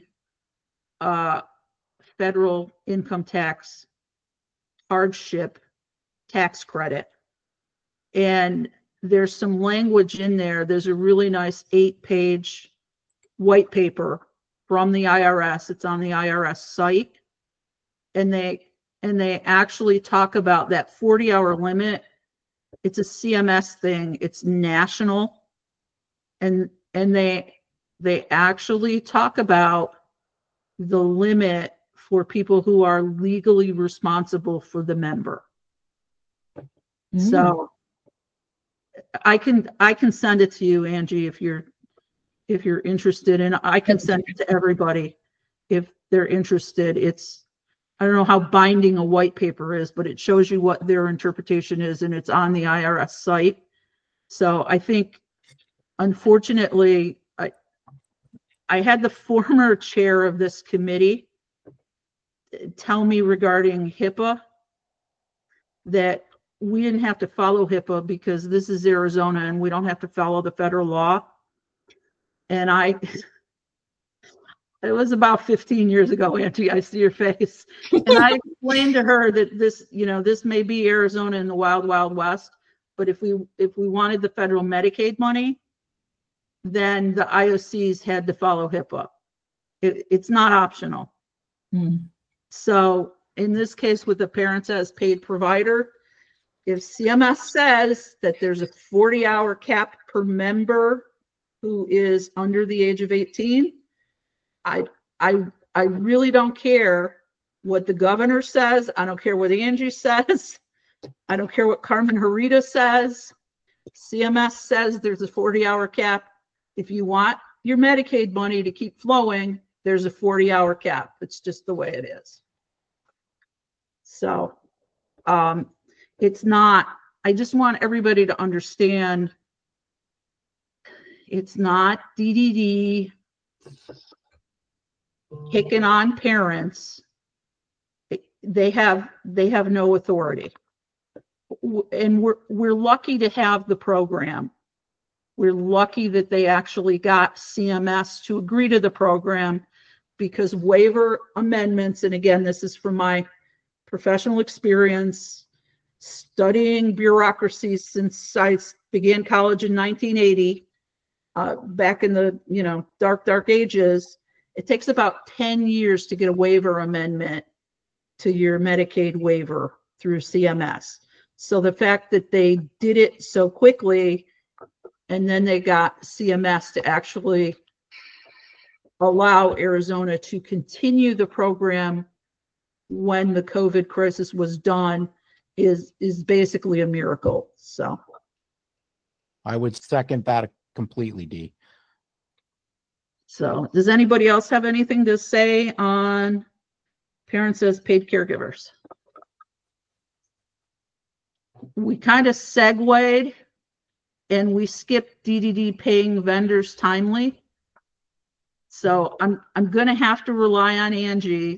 federal income tax hardship tax credit. And there's some language in there. There's a really nice 8-page white paper from the IRS. It's on the IRS site. And they actually talk about that 40-hour limit. It's a CMS thing. It's national. And they actually talk about the limit for people who are legally responsible for the member. Mm. So I can send it to you, Angie, if you're interested, and I can send it to everybody if they're interested. I don't know how binding a white paper is, but it shows you what their interpretation is, and it's on the IRS site. So I think, unfortunately, I had the former chair of this committee tell me regarding HIPAA that we didn't have to follow HIPAA because this is Arizona and we don't have to follow the federal law. And it was about 15 years ago, Angie, I see your face. And I explained to her that this, this may be Arizona in the wild, wild west, but if we wanted the federal Medicaid money, then the IOCs had to follow HIPAA. It's not optional. So in this case, with the parents as paid provider, if CMS says that there's a 40-hour cap per member who is under the age of 18, I really don't care what the governor says. I don't care what Angie says. I don't care what Carmen Harita says. CMS says there's a 40-hour cap. If you want your Medicaid money to keep flowing, there's a 40-hour cap. It's just the way it is. So it's not, I just want everybody to understand it's not DDD picking on parents. They have no authority. And we're lucky to have the program. We're lucky that they actually got CMS to agree to the program, because waiver amendments, and again, this is from my professional experience studying bureaucracies since I began college in 1980, back in the dark ages. It takes about 10 years to get a waiver amendment to your Medicaid waiver through CMS. So the fact that they did it so quickly, and then they got CMS to actually allow Arizona to continue the program when the COVID crisis was done, is basically a miracle. So I would second that completely, Dee. So does anybody else have anything to say on parents as paid caregivers? We kind of segued and we skipped DDD paying vendors timely. So I'm going to have to rely on Angie.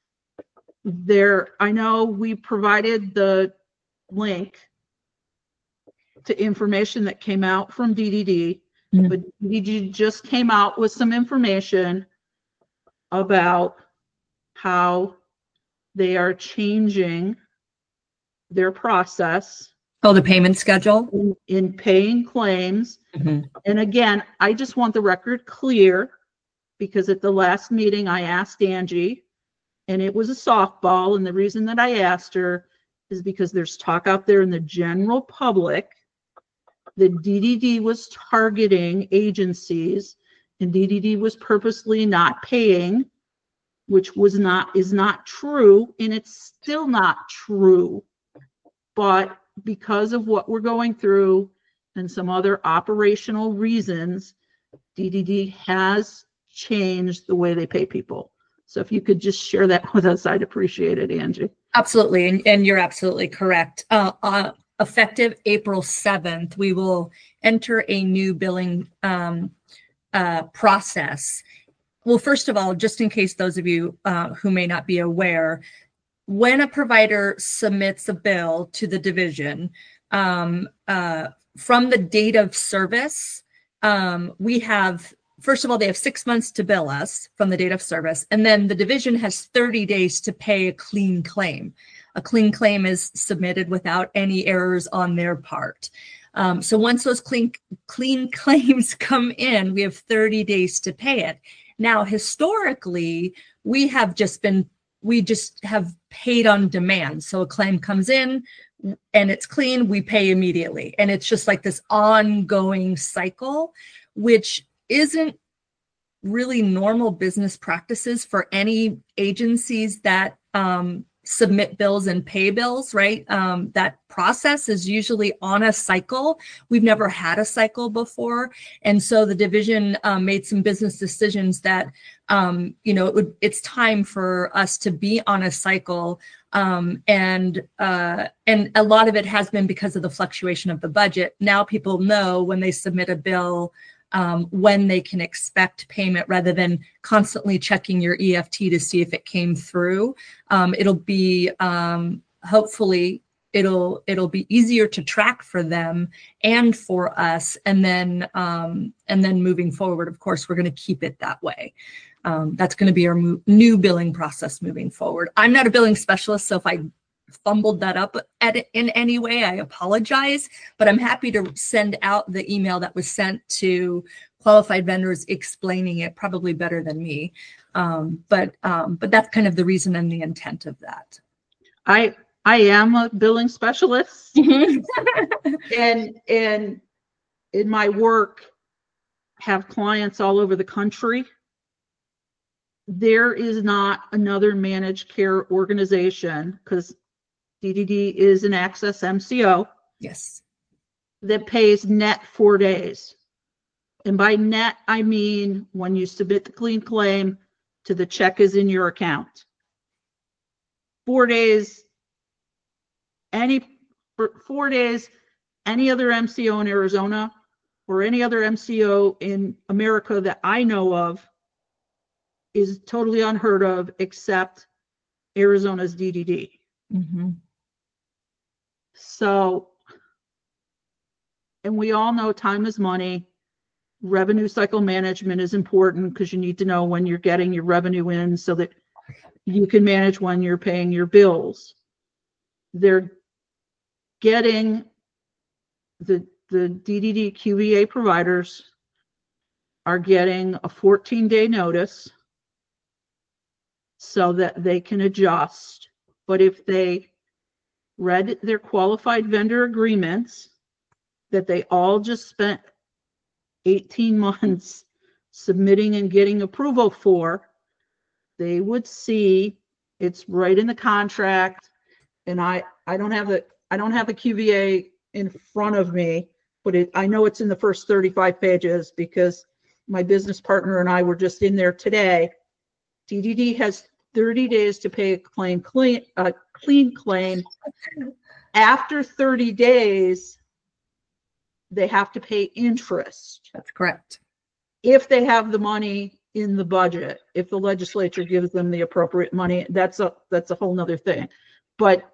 I know we provided the link to information that came out from DDD, but DDD just came out with some information about how they are changing their process. Oh, the payment schedule? In paying claims. And again, I just want the record clear, because at the last meeting I asked Angie, and it was a softball, and the reason that I asked her is because there's talk out there in the general public that DDD was targeting agencies and DDD was purposely not paying, which is not true, and it's still not true. But because of what we're going through and some other operational reasons, DDD has changed the way they pay people. So if you could just share that with us, I'd appreciate it, Angie. Absolutely. And you're absolutely correct. Effective April 7th, we will enter a new billing process. Well, first of all, just in case those of you who may not be aware, when a provider submits a bill to the division, from the date of service, we have, first of all, they have 6 months to bill us from the date of service, and then the division has 30 days to pay a clean claim. A clean claim is submitted without any errors on their part. So once those clean claims come in, we have 30 days to pay it. Now, historically, we just have paid on demand. So a claim comes in and it's clean, we pay immediately. And it's just like this ongoing cycle, which isn't really normal business practices for any agencies that submit bills and pay bills, right? That process is usually on a cycle. We've never had a cycle before. And so the division made some business decisions that, it's time for us to be on a cycle. And a lot of it has been because of the fluctuation of the budget. Now people know when they submit a bill when they can expect payment rather than constantly checking your EFT to see if it came through. It'll be hopefully it'll be easier to track for them and for us. And then moving forward, of course, we're going to keep it that way. That's going to be our new billing process moving forward. I'm not a billing specialist, so if I fumbled that up in any way, I apologize, but I'm happy to send out the email that was sent to qualified vendors explaining it probably better than me. But that's kind of the reason and the intent of that. I am a billing specialist and in my work have clients all over the country. There is not another managed care organization, because DDD is an Access MCO. Yes. That pays net 4 days. And by net, I mean when you submit the clean claim to the check is in your account. 4 days. For 4 days, any other MCO in Arizona or any other MCO in America that I know of is totally unheard of, except Arizona's DDD. Mm-hmm. So, and we all know time is money. Revenue cycle management is important because you need to know when you're getting your revenue in so that you can manage when you're paying your bills. They're getting the DDD QVA providers are getting a 14-day notice so that they can adjust. But if they read their qualified vendor agreements that they all just spent 18 months submitting and getting approval for, they would see it's right in the contract. And I don't have the QVA in front of me, but I know it's in the first 35 pages because my business partner and I were just in there today. DDD has 30 days to pay a clean claim. After 30 days, they have to pay interest. That's correct. If they have the money in the budget, if the legislature gives them the appropriate money, that's a whole nother thing. But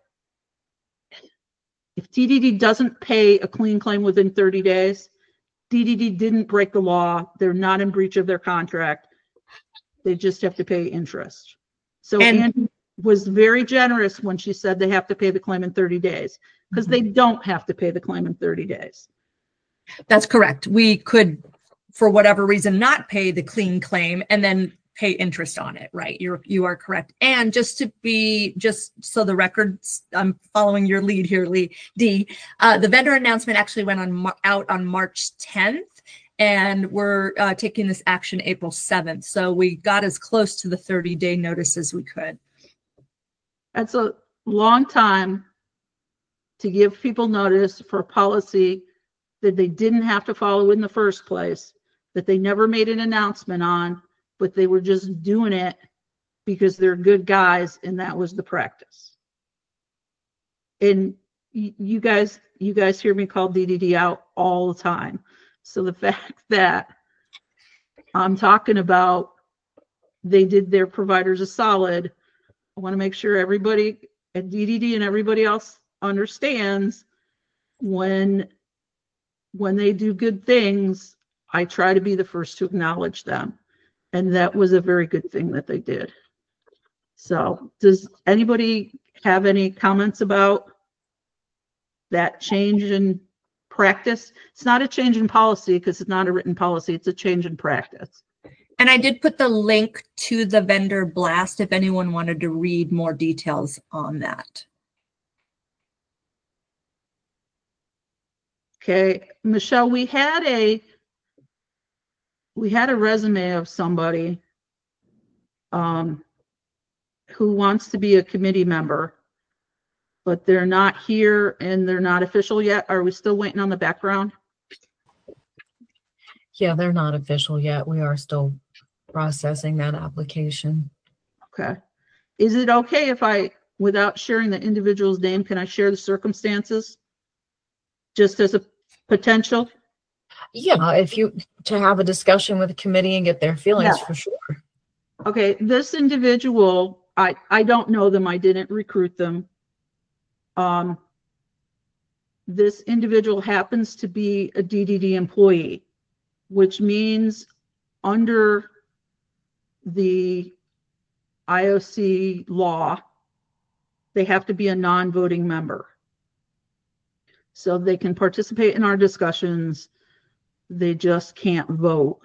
if DDD doesn't pay a clean claim within 30 days, DDD didn't break the law. They're not in breach of their contract. They just have to pay interest. So Andy was very generous when she said they have to pay the claim in 30 days because they don't have to pay the claim in 30 days. That's correct. We could, for whatever reason, not pay the clean claim and then pay interest on it, right? You are correct. And just so the records, I'm following your lead here, Dee. The vendor announcement actually went out on March 10th, and we're taking this action April 7th. So we got as close to the 30-day notice as we could. That's a long time to give people notice for a policy that they didn't have to follow in the first place, that they never made an announcement on, but they were just doing it because they're good guys and that was the practice. And you guys hear me call DDD out all the time. So the fact that I'm talking about they did their providers a solid, I want to make sure everybody at DDD and everybody else understands when they do good things, I try to be the first to acknowledge them. And that was a very good thing that they did. So does anybody have any comments about that change in practice? It's not a change in policy because it's not a written policy. It's a change in practice. And I did put the link to the vendor blast if anyone wanted to read more details on that. Okay, Michelle, we had a resume of somebody who wants to be a committee member, but they're not here and they're not official yet. Are we still waiting on the background? Yeah, they're not official yet. We are still processing that application. Okay. Is it okay if without sharing the individual's name, can I share the circumstances? Just as a potential? Yeah, if you, to have a discussion with the committee and get their feelings Yeah. for sure. Okay, this individual, I don't know them. I didn't recruit them. This individual happens to be a DDD employee, which means under the IOC law, they have to be a non-voting member. So they can participate in our discussions. They just can't vote.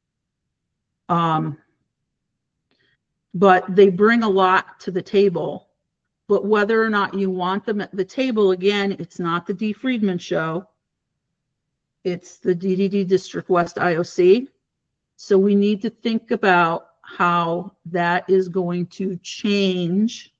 But they bring a lot to the table. But whether or not you want them at the table, again, it's not the Dee Friedman show. It's the DDD District West IOC. So we need to think about how that is going to change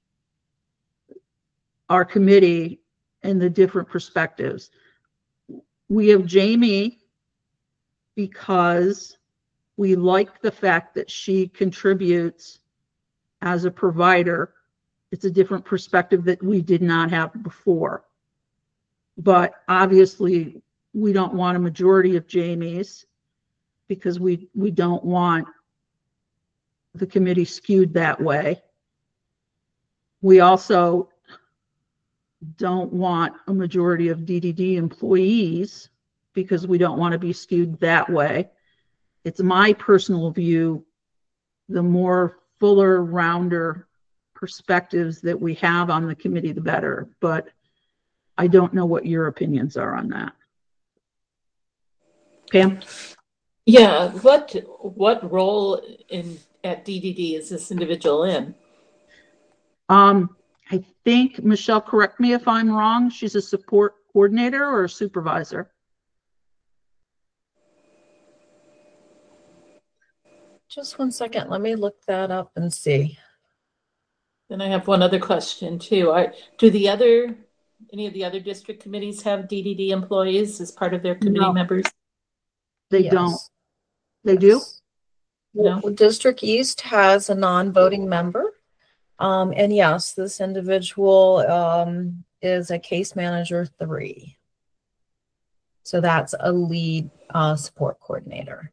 our committee and the different perspectives. We have Jamie because we like the fact that she contributes as a provider. It's a different perspective that we did not have before. But obviously, we don't want a majority of Jamies because we don't want the committee skewed that way. We also don't want a majority of DDD employees because we don't want to be skewed that way. It's my personal view, the more fuller, rounder perspectives that we have on the committee, the better. But I don't know what your opinions are on that. Pam? Yeah, what role at DDD is this individual in? I think, Michelle, correct me if I'm wrong, she's a support coordinator or a supervisor? Just one second. Let me look that up and see. Then I have one other question too. Do any of the other district committees have DDD employees as part of their committee No. members? They Yes. don't. They do? No. Well, District East has a non-voting member. And yes, this individual is a case manager 3. So that's a lead support coordinator.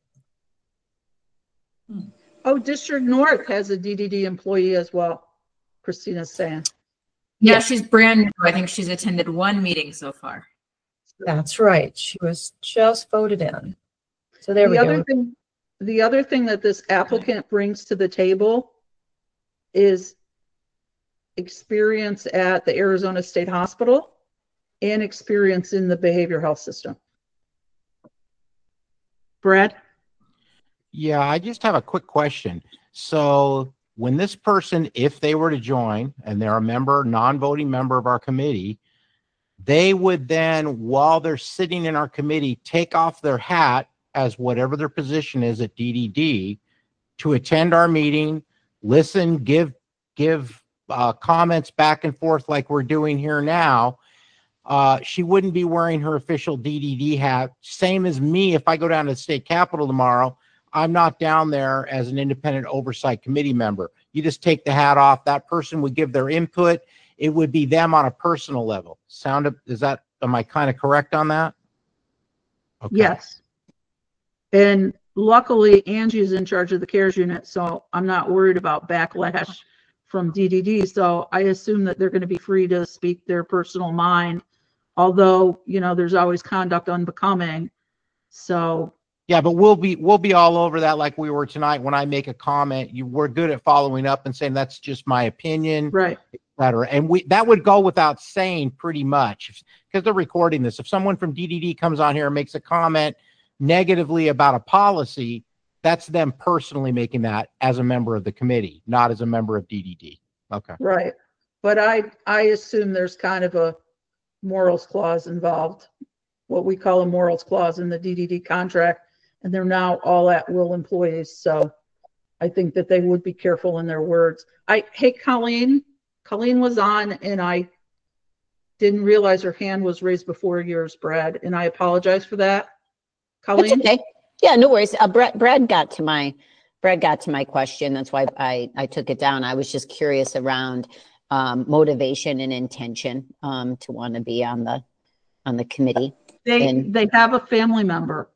Oh, District North has a DDD employee as well, Christina's saying. Yeah, she's brand new. I think she's attended 1 meeting so far. That's right. She was just voted in. So there we go. The other thing that this applicant brings to the table is experience at the Arizona State Hospital and experience in the behavioral health system. Brad? Yeah, I just have a quick question. So when this person, if they were to join and they're a member, non-voting member of our committee, they would then, while they're sitting in our committee, take off their hat as whatever their position is at DDD to attend our meeting, listen, give comments back and forth like we're doing here now. She wouldn't be wearing her official DDD hat. Same as me, if I go down to the state capitol tomorrow, I'm not down there as an independent oversight committee member. You just take the hat off. That person would give their input. It would be them on a personal level. Am I kind of correct on that? Okay. Yes. And luckily, Angie is in charge of the CARES unit, so I'm not worried about backlash from DDD. So I assume that they're going to be free to speak their personal mind, although, there's always conduct unbecoming. So yeah, but we'll be all over that like we were tonight. When I make a comment, we're good at following up and saying that's just my opinion, right, etc. And that would go without saying pretty much because they're recording this. If someone from DDD comes on here and makes a comment negatively about a policy, that's them personally making that as a member of the committee, not as a member of DDD. Okay. Right. But I assume there's kind of a morals clause involved, what we call a morals clause in the DDD contract, and they're now all at-will employees. So I think that they would be careful in their words. Hey, Colleen was on, and I didn't realize her hand was raised before yours, Brad, and I apologize for that. Colleen? It's okay. Yeah, no worries. Brad got to my question. That's why I took it down. I was just curious around motivation and intention to want to be on the committee. They have a family member.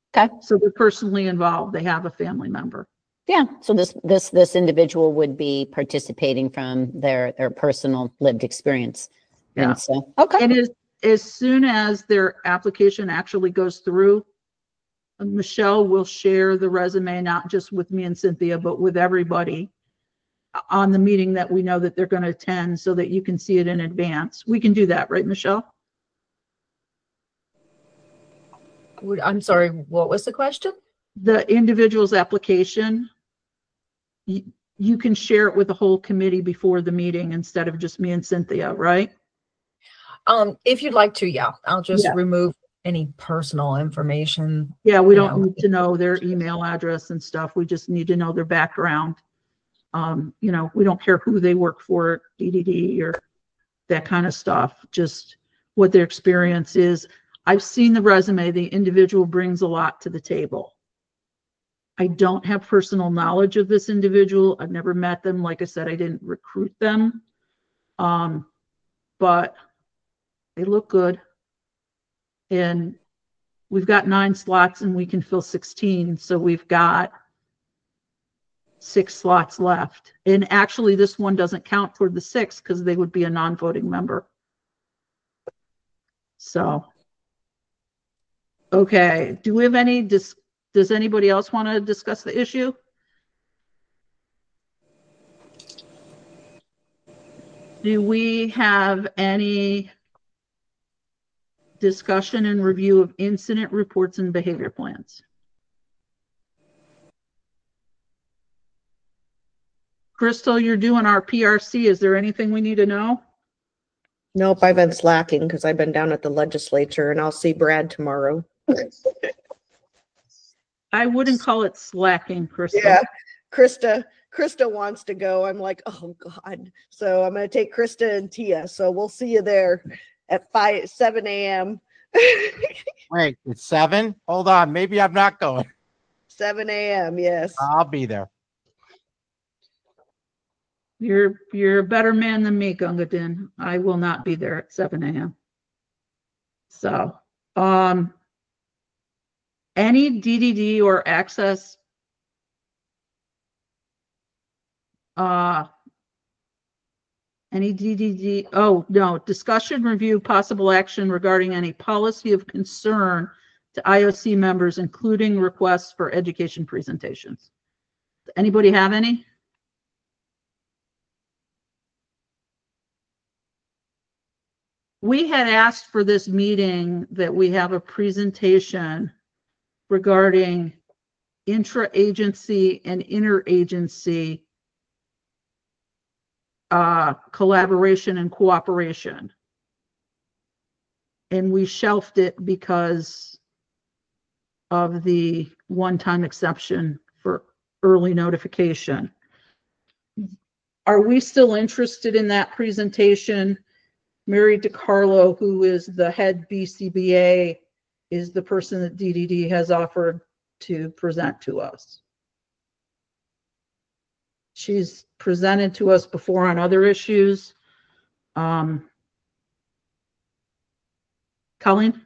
Okay. So they're personally involved. They have a family member. Yeah, so this individual would be participating from their personal lived experience. Yeah. And so, okay. And as soon as their application actually goes through, Michelle will share the resume, not just with me and Cynthia, but with everybody on the meeting that we know that they're going to attend so that you can see it in advance. We can do that, right, Michelle? I'm sorry, what was the question? The individual's application, you can share it with the whole committee before the meeting instead of just me and Cynthia, right? If you'd like to, yeah, I'll just Yeah. remove any personal information. Yeah, we you don't know. need to know their email address and stuff. We just need to know their background. You know, we don't care who they work for, DDD or that kind of stuff, just what their experience is. I've seen the resume. The individual brings a lot to the table. I don't have personal knowledge of this individual. I've never met them. Like I said, I didn't recruit them. But they look good. And we've got 9 slots and we can fill 16. So we've got 6 slots left. And actually this one doesn't count toward the 6 because they would be a non-voting member. So, okay. Do we have any, does anybody else want to discuss the issue? Do we have any discussion and review of incident reports and behavior plans? Crystal, you're doing our PRC. Is there anything we need to know? Nope, I've been slacking because I've been down at the legislature and I'll see Brad tomorrow. I wouldn't call it slacking, Crystal. Yeah, Krista wants to go. I'm like, oh God. So I'm going to take Krista and Tia. So we'll see you there at 7 a.m. Wait, it's 7? Hold on. Maybe I'm not going. 7 a.m. Yes. I'll be there. You're a better man than me, Gungadin. I will not be there at 7 a.m. So, any DDD or access any DDD, oh no, discussion, review, possible action regarding any policy of concern to IOC members, including requests for education presentations. Anybody have any? We had asked for this meeting that we have a presentation regarding intra-agency and interagency collaboration and cooperation. And we shelved it because of the one-time exception for early notification. Are we still interested in that presentation? Mary DiCarlo, who is the head BCBA, is the person that DDD has offered to present to us. She's presented to us before on other issues. Colleen?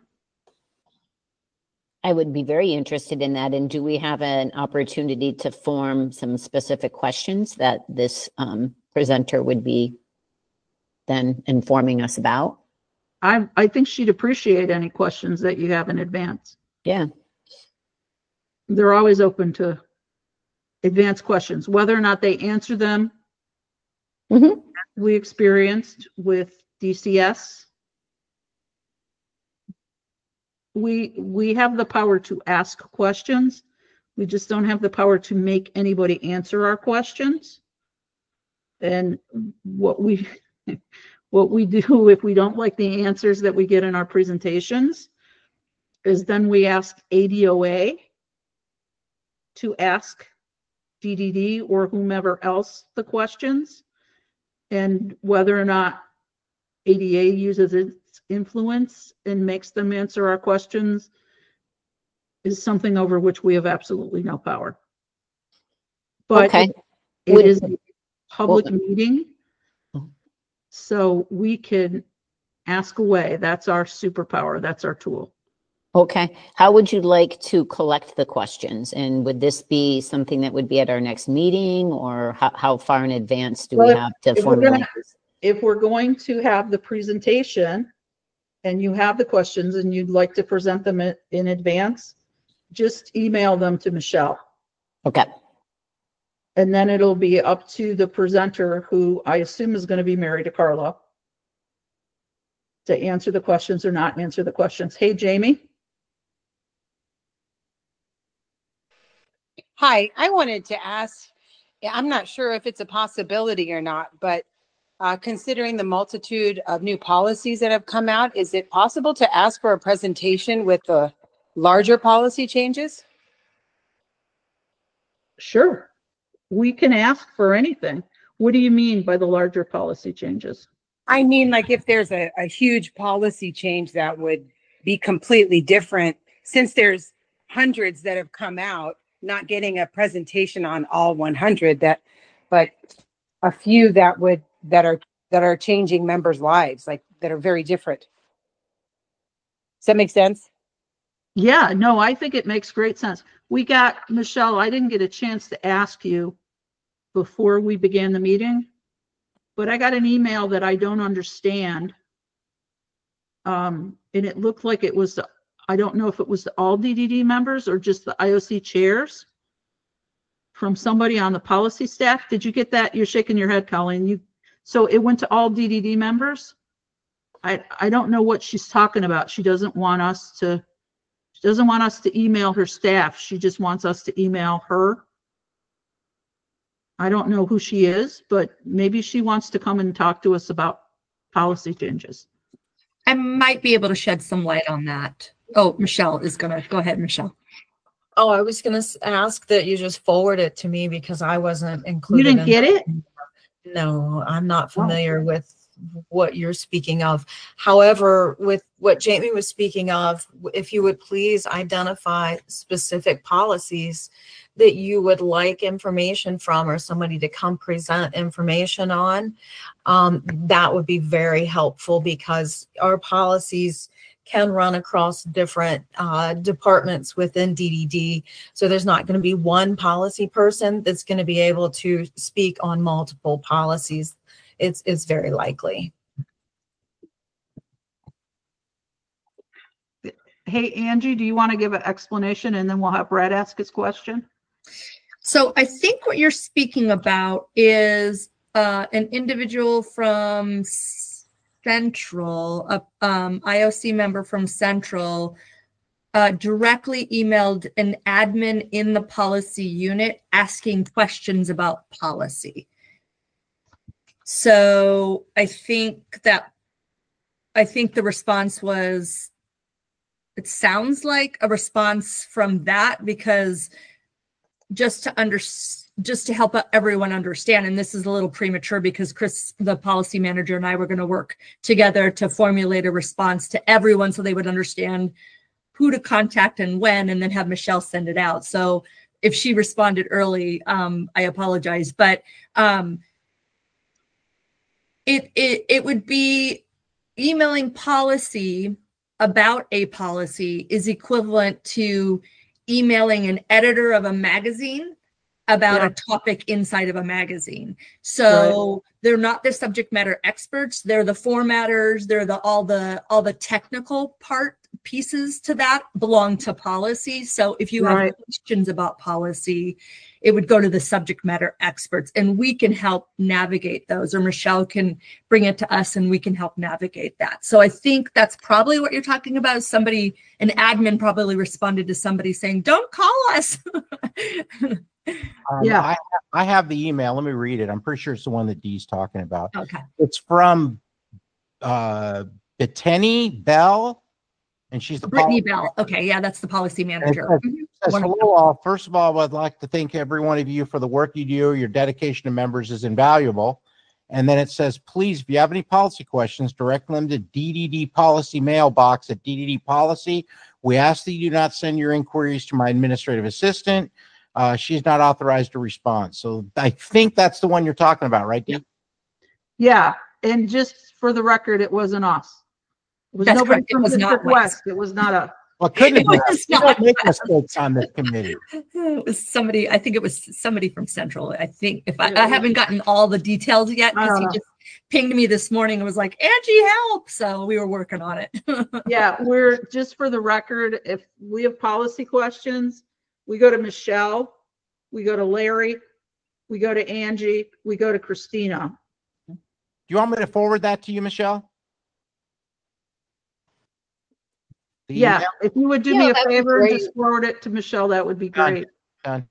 I would be very interested in that. And do we have an opportunity to form some specific questions that this presenter would be then informing us about? I think she'd appreciate any questions that you have in advance. Yeah. They're always open to advanced questions, whether or not they answer them. Mm-hmm. We experienced with DCS. We have the power to ask questions. We just don't have the power to make anybody answer our questions. And what we do if we don't like the answers that we get in our presentations is then we ask ADOA to ask DDD or whomever else the questions, and whether or not ADA uses its influence and makes them answer our questions is something over which we have absolutely no power. But okay. it is a public meeting, so we can ask away. That's our superpower. That's our tool. Okay. How would you like to collect the questions? And would this be something that would be at our next meeting, or how far in advance do we Well, have to if we're formulate gonna- this? If we're going to have the presentation and you have the questions and you'd like to present them in advance, just email them to Michelle. Okay. And then it'll be up to the presenter, who I assume is going to be Mary DeCarlo, to answer the questions or not answer the questions. Hey, Jamie. Hi, I wanted to ask, I'm not sure if it's a possibility or not, but considering the multitude of new policies that have come out, is it possible to ask for a presentation with the larger policy changes? Sure. We can ask for anything. What do you mean by the larger policy changes? I mean, like if there's a huge policy change that would be completely different, since there's hundreds that have come out, not getting a presentation on all 100 but a few that are changing members' lives, like that are very different. Does that make sense? Yeah, no, I think it makes great sense. Michelle, I didn't get a chance to ask you before we began the meeting, but I got an email that I don't understand. And it looked like it was, I don't know if it was all DDD members or just the IOC chairs, from somebody on the policy staff. Did you get that? You're shaking your head, Colleen. So it went to all DDD members? I don't know what she's talking about. She doesn't want us to email her staff. She just wants us to email her. I don't know who she is, but maybe she wants to come and talk to us about policy changes. I might be able to shed some light on that. Oh, Michelle is gonna go ahead, Michelle. Oh, I was going to ask that you just forward it to me because I wasn't included. You didn't get it? No, I'm not familiar with what you're speaking of. However, with what Jamie was speaking of, if you would please identify specific policies that you would like information from or somebody to come present information on, that would be very helpful because our policies can run across different departments within DDD. So there's not going to be one policy person that's going to be able to speak on multiple policies. It's very likely. Hey, Angie, do you want to give an explanation and then we'll have Brad ask his question? So I think what you're speaking about is an individual from Central, IOC member from Central, directly emailed an admin in the policy unit asking questions about policy. So I think the response was, it sounds like a response from that, because just to help everyone understand, and this is a little premature because Chris, the policy manager, and I were going to work together to formulate a response to everyone so they would understand who to contact and when, and then have Michelle send it out. So if she responded early, I apologize, but it would be emailing policy about a policy is equivalent to emailing an editor of a magazine about a topic inside of a magazine. So they're not the subject matter experts. They're the formatters. They're all the technical pieces to that belong to policy. So if you have questions about policy, it would go to the subject matter experts, and we can help navigate those, or Michelle can bring it to us and we can help navigate that. So I think that's probably what you're talking about. An admin probably responded to somebody saying, don't call us. I have the email. Let me read it. I'm pretty sure it's the one that Dee's talking about. Okay. It's from Bettany Bell, and she's the Brittany Bell. Okay, yeah, that's the policy manager. Says, hello all. First of all, I'd like to thank every one of you for the work you do. Your dedication to members is invaluable. And then it says, please, if you have any policy questions, direct them to DDD Policy mailbox at DDD Policy. We ask that you do not send your inquiries to my administrative assistant. She's not authorized to respond. So I think that's the one you're talking about, right, Dee? Yeah, and just for the record, it wasn't us. It was That's nobody correct. It from was not District West. It was not us. Well, couldn't It have been. was We not. don't make mistakes on this committee. It was somebody, I think it was somebody from Central. I think if I haven't gotten all the details yet, because he just pinged me this morning and was like, Angie, help. So we were working on it. Yeah, we're just for the record, if we have policy questions, we go to Michelle, we go to Larry, we go to Angie, we go to Christina. Do you want me to forward that to you, Michelle? The Yeah, email? if you would do Yeah, me a that would be favor and great. just forward it to Michelle, that would be Done. great. Done.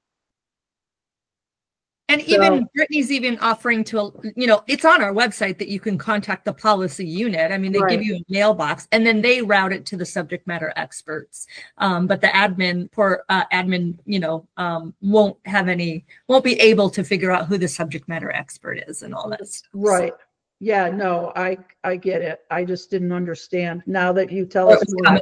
And even Brittany's even offering to, it's on our website that you can contact the policy unit. I mean, they give Right. you a mailbox and then they route it to the subject matter experts. But the admin, won't be able to figure out who the subject matter expert is and all that stuff. Right. Yeah, no, I get it. I just didn't understand. Now that you tell us more.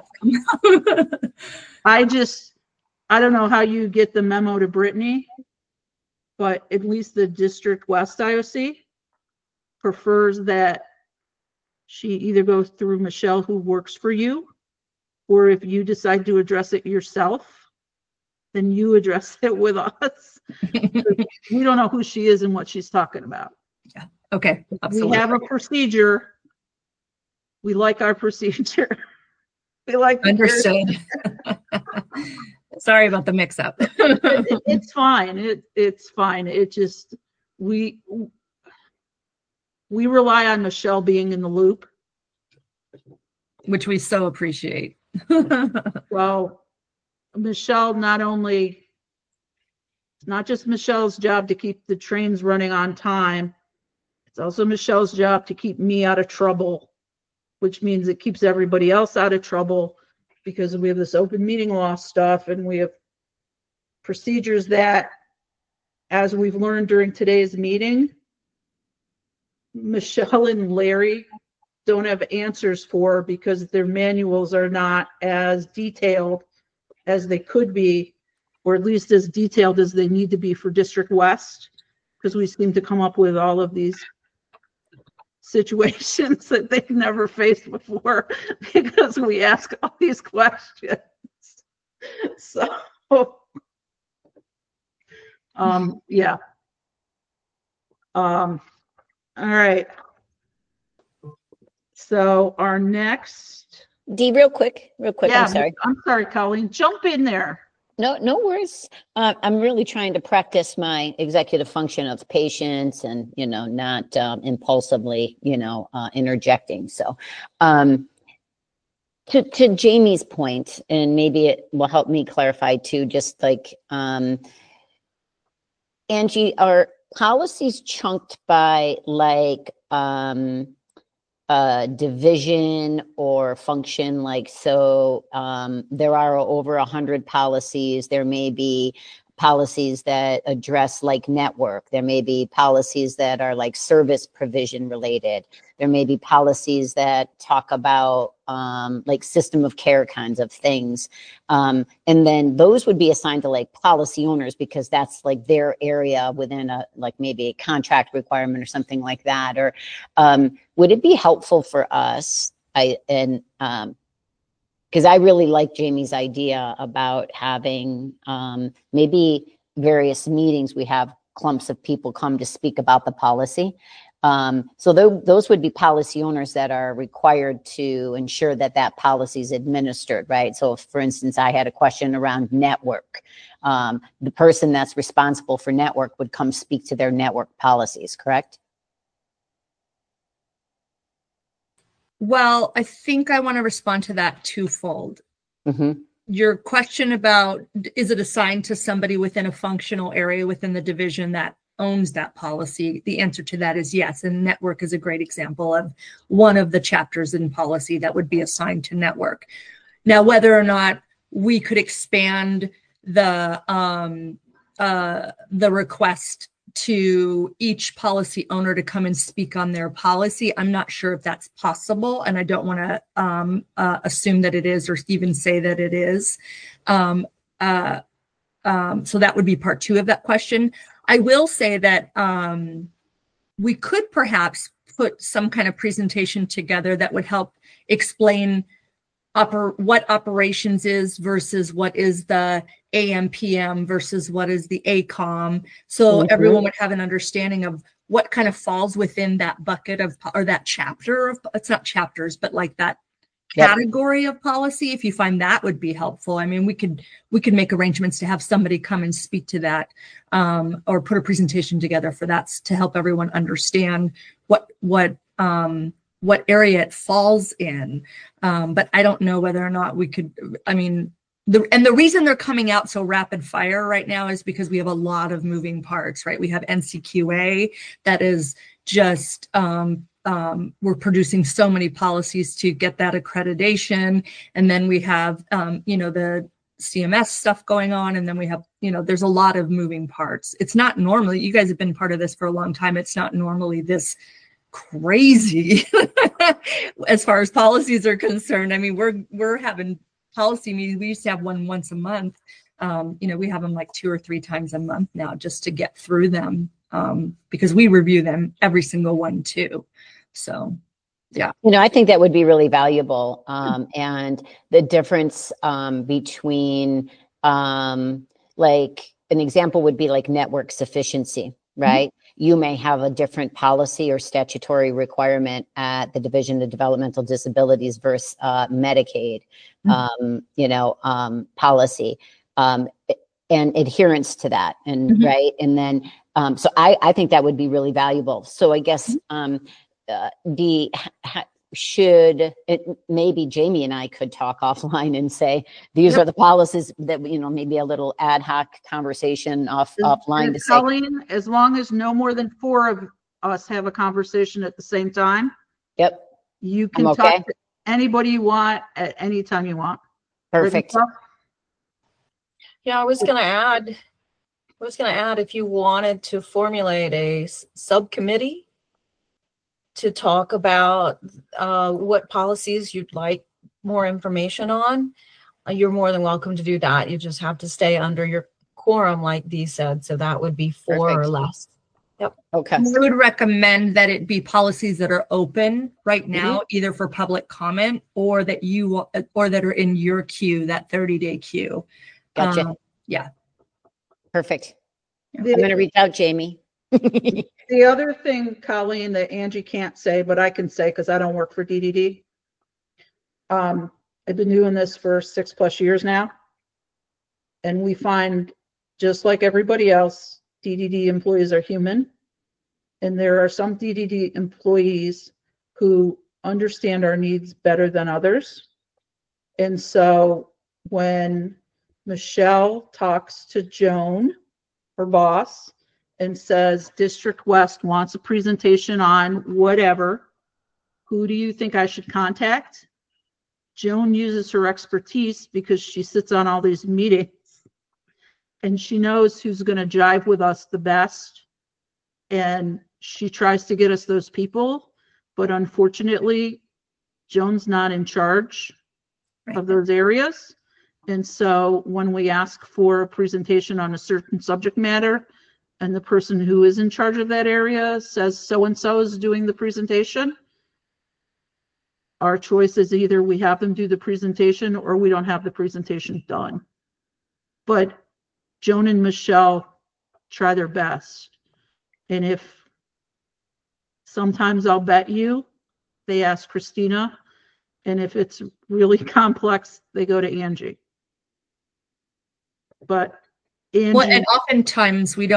I don't know how you get the memo to Brittany, but at least the District West IOC prefers that she either goes through Michelle, who works for you, or if you decide to address it yourself, then you address it with us. We don't know who she is and what she's talking about. Yeah. Okay. Absolutely. We have a procedure. We like our procedure. We like Understood. Sorry about the mix-up. It's fine. It's fine. It just we rely on Michelle being in the loop, which we so appreciate. Well, Michelle, it's not just Michelle's job to keep the trains running on time. It's also Michelle's job to keep me out of trouble, which means it keeps everybody else out of trouble, because we have this open meeting law stuff and we have procedures that, as we've learned during today's meeting, Michelle and Larry don't have answers for, because their manuals are not as detailed as they could be, or at least as detailed as they need to be for District West, because we seem to come up with all of these situations that they've never faced before because we ask all these questions. So, yeah. All right. So our next. Dee, real quick, Yeah, I'm sorry. I'm sorry, Colleen. Jump in there. No worries. I'm really trying to practice my executive function of patience and, not impulsively, interjecting. So to Jamie's point, and maybe it will help me clarify too, just like, Angie, are policies chunked by like, division or function, like, so there are over 100 policies. There may be policies that address like network. There may be policies that are like service provision related. There may be policies that talk about like system of care kinds of things. And then those would be assigned to like policy owners, because that's like their area within a, like maybe a contract requirement or something like that. Or would it be helpful for us, because I really like Jamie's idea about having maybe various meetings, we have clumps of people come to speak about the policy. So those would be policy owners that are required to ensure that that policy is administered, right? So if, for instance, I had a question around network, the person that's responsible for network would come speak to their network policies, correct? Well, I think I want to respond to that twofold. Mm-hmm. Your question about, is it assigned to somebody within a functional area within the division that owns that policy? The answer to that is yes. And network is a great example of one of the chapters in policy that would be assigned to network. Now, whether or not we could expand the request to each policy owner to come and speak on their policy, I'm not sure if that's possible, and I don't want to assume that it is or even say that it is. So that would be part two of that question. I will say that we could perhaps put some kind of presentation together that would help explain what operations is versus what is the AM/PM versus what is the ACOM. So everyone would have an understanding of what kind of falls within that bucket of, or that chapter of, it's not chapters, but like that category of policy. If you find that would be helpful. I mean, we could make arrangements to have somebody come and speak to that, or put a presentation together for that to help everyone understand what area it falls in. But I don't know whether or not we could, I mean, the reason they're coming out so rapid fire right now is because we have a lot of moving parts, right? We have NCQA that is just, we're producing so many policies to get that accreditation. And then we have, the CMS stuff going on. And then we have, there's a lot of moving parts. It's not normally, you guys have been part of this for a long time. It's not normally this crazy as far as policies are concerned. I mean, we're having policy meetings. We used to have one once a month. We have them like 2 or 3 times a month now just to get through them, because we review them every single one too. So, yeah. I think that would be really valuable. And the difference between, like an example would be like network sufficiency, right? You may have a different policy or statutory requirement at the Division of Developmental Disabilities versus Medicaid, policy, and adherence to that. And right. And then, so I think that would be really valuable. So I guess, maybe Jamie and I could talk offline and say, these are the policies that, maybe a little ad hoc conversation offline to say. Colleen, as long as no more than 4 of us have a conversation at the same time. Yep. You can talk to anybody you want at any time you want. Perfect. Yeah, I was going to add, if you wanted to formulate a subcommittee to talk about what policies you'd like more information on, you're more than welcome to do that. You just have to stay under your quorum, like Dee said. So that would be 4 or less. Yep. Okay. I would recommend that it be policies that are open right now, either for public comment or that are in your queue, that 30-day queue. Gotcha. Yeah. Perfect. I'm going to reach out, Jamie. The other thing, Colleen, that Angie can't say, but I can say because I don't work for DDD. I've been doing this for 6+ years now. And we find, just like everybody else, DDD employees are human. And there are some DDD employees who understand our needs better than others. And so when Michelle talks to Joan, her boss, and says, District West wants a presentation on whatever, who do you think I should contact? Joan uses her expertise because she sits on all these meetings and she knows who's going to jive with us the best. And she tries to get us those people. But unfortunately, Joan's not in charge of those areas. And so when we ask for a presentation on a certain subject matter, and the person who is in charge of that area says so-and-so is doing the presentation, our choice is either we have them do the presentation or we don't have the presentation done. But Joan and Michelle try their best. And if sometimes I'll bet you, they ask Christina. And if it's really complex, they go to Angie. But Angie, well, and oftentimes we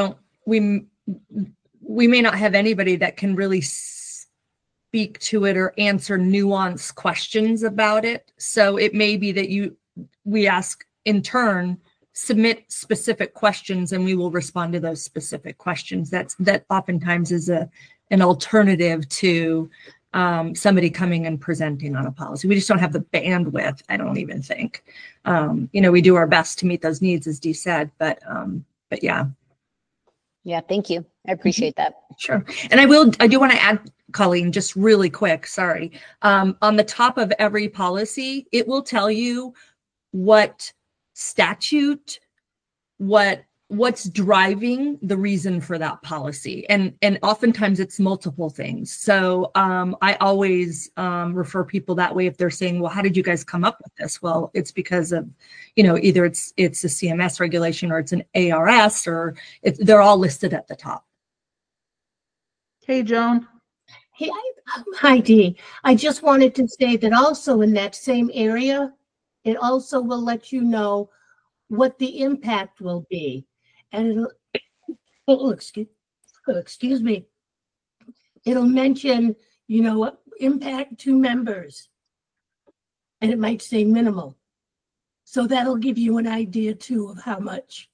may not have anybody that can really speak to it or answer nuanced questions about it. So it may be that we ask in turn, submit specific questions, and we will respond to those specific questions. That oftentimes is an alternative to somebody coming and presenting on a policy. We just don't have the bandwidth, I don't even think. We do our best to meet those needs, as Dee said, but yeah. Yeah, thank you. I appreciate that. Sure. And I do want to add, Colleen, just really quick, sorry. On the top of every policy, it will tell you what statute, what what's driving the reason for that policy, and oftentimes it's multiple things. So I always refer people that way if they're saying, well, how did you guys come up with this? Well, it's because of, either it's a CMS regulation or it's an ARS, or they're all listed at the top. Hey, Joan. Hey, hi, Dee. I just wanted to say that also in that same area, it also will let you know what the impact will be. And it'll, excuse me, it'll mention, impact to members. And it might say minimal. So that'll give you an idea too of how much,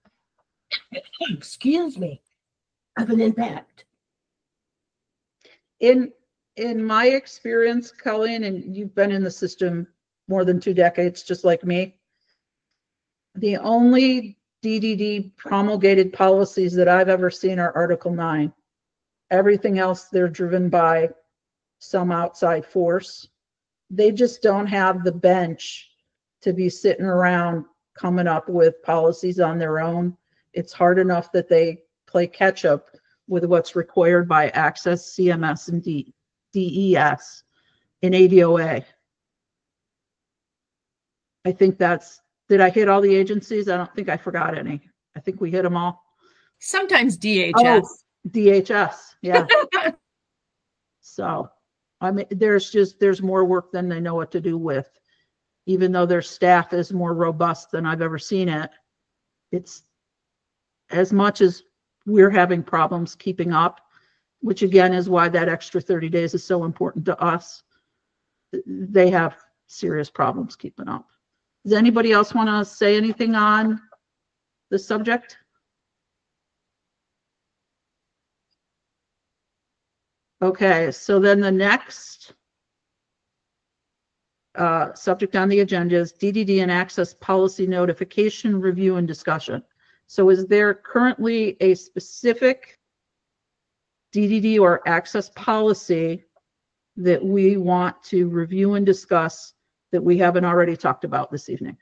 excuse me, of an impact. In my experience, Colleen, and you've been in the system more than 2 decades, just like me, the only DDD promulgated policies that I've ever seen are Article 9. Everything else, they're driven by some outside force. They just don't have the bench to be sitting around coming up with policies on their own. It's hard enough that they play catch up with what's required by Access, CMS, and DES in ADOA. I think did I hit all the agencies? I don't think I forgot any. I think we hit them all. Sometimes DHS. Oh, DHS, yeah. So, I mean, there's more work than they know what to do with. Even though their staff is more robust than I've ever seen it, it's as much as we're having problems keeping up, which again is why that extra 30 days is so important to us. They have serious problems keeping up. Does anybody else want to say anything on the subject? Okay, so then the next subject on the agenda is DDD and Access policy notification, review, and discussion. So is there currently a specific DDD or Access policy that we want to review and discuss that we haven't already talked about this evening?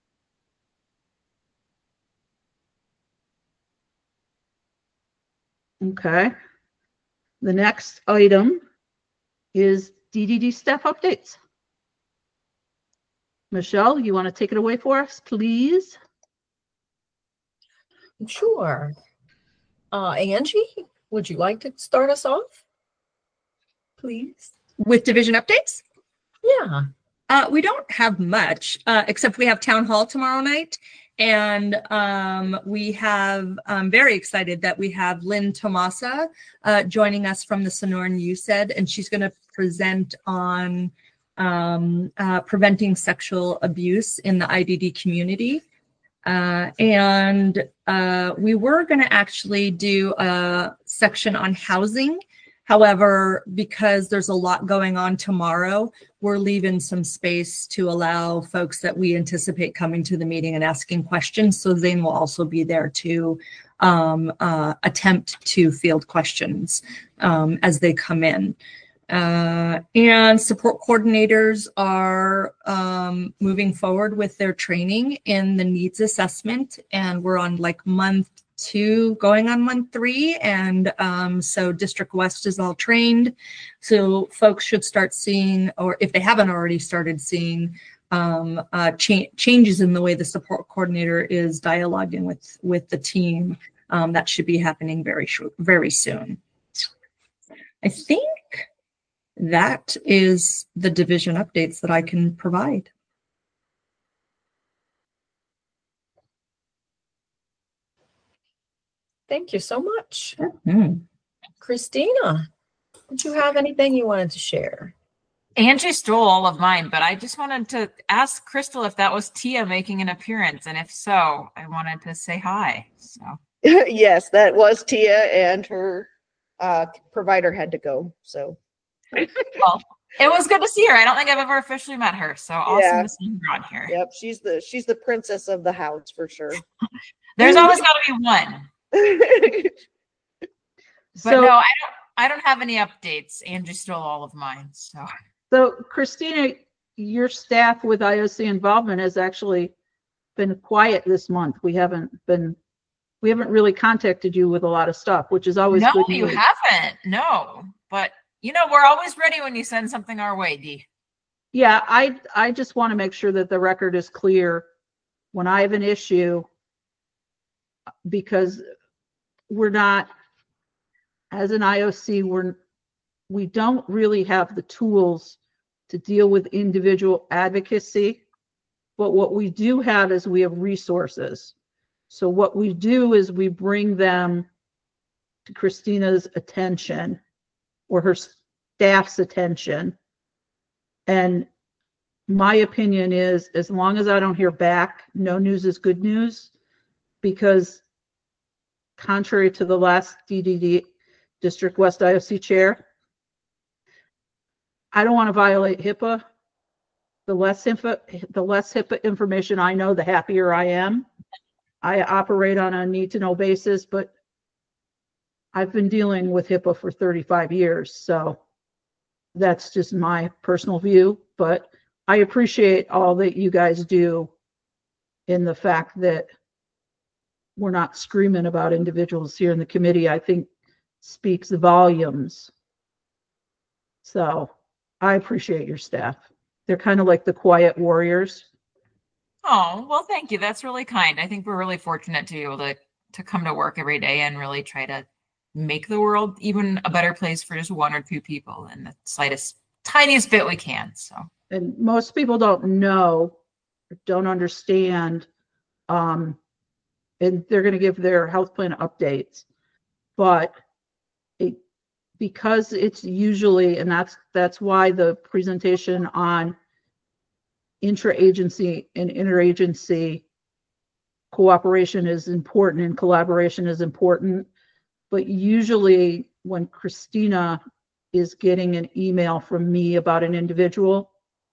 Okay. The next item is DDD staff updates. Michelle, you want to take it away for us, please? Sure. Angie, would you like to start us off? Please. With division updates? Yeah. We don't have much, except we have town hall tomorrow night. And we have, I'm very excited that we have Lynn Tomasa joining us from the Sonoran USED, and she's going to present on preventing sexual abuse in the IDD community. And we were going to actually do a section on housing. However, because there's a lot going on tomorrow, we're leaving some space to allow folks that we anticipate coming to the meeting and asking questions. So Zane will also be there to attempt to field questions as they come in. And support coordinators are moving forward with their training in the needs assessment. And we're on like month 2 going on month 3, and so District West is all trained, so folks should start seeing, or if they haven't already started seeing, changes in the way the support coordinator is dialoguing with the team. That should be happening very soon. I think that is the division updates that I can provide. Thank you so much. Mm-hmm. Christina, did you have anything you wanted to share? Angie stole all of mine, but I just wanted to ask Crystal if that was Tia making an appearance. And if so, I wanted to say hi. So Yes, that was Tia, and her provider had to go. So well, it was good to see her. I don't think I've ever officially met her. So awesome to see her on here. Yep, she's the princess of the house for sure. There's always got to be one. But So, no, I don't have any updates. Angie stole all of mine. So Christina, your staff with IOC involvement has actually been quiet this month. We haven't been we haven't really contacted you with a lot of stuff, which is always No, good you news. haven't. No, but we're always ready when you send something our way, Dee. Yeah, I just want to make sure that the record is clear when I have an issue, because we're not, as an IOC, we don't really have the tools to deal with individual advocacy, but what we do have is we have resources. So what we do is we bring them to Christina's attention or her staff's attention. And my opinion is, as long as I don't hear back, no news is good news, because contrary to the last DDD, District West IOC chair, I don't want to violate HIPAA. The less HIPAA information I know, the happier I am. I operate on a need-to-know basis, but I've been dealing with HIPAA for 35 years, so that's just my personal view. But I appreciate all that you guys do in the fact that we're not screaming about individuals here in the committee. I think speaks volumes. So I appreciate your staff. They're kind of like the quiet warriors. Oh, well, thank you. That's really kind. I think we're really fortunate to be able to come to work every day and really try to make the world even a better place for just one or two people in the slightest, tiniest bit we can. So, and most people don't know, don't understand, and they're going to give their health plan updates, but because it's usually, and that's why the presentation on intra-agency and interagency cooperation is important and collaboration is important. But usually when Christina is getting an email from me about an individual,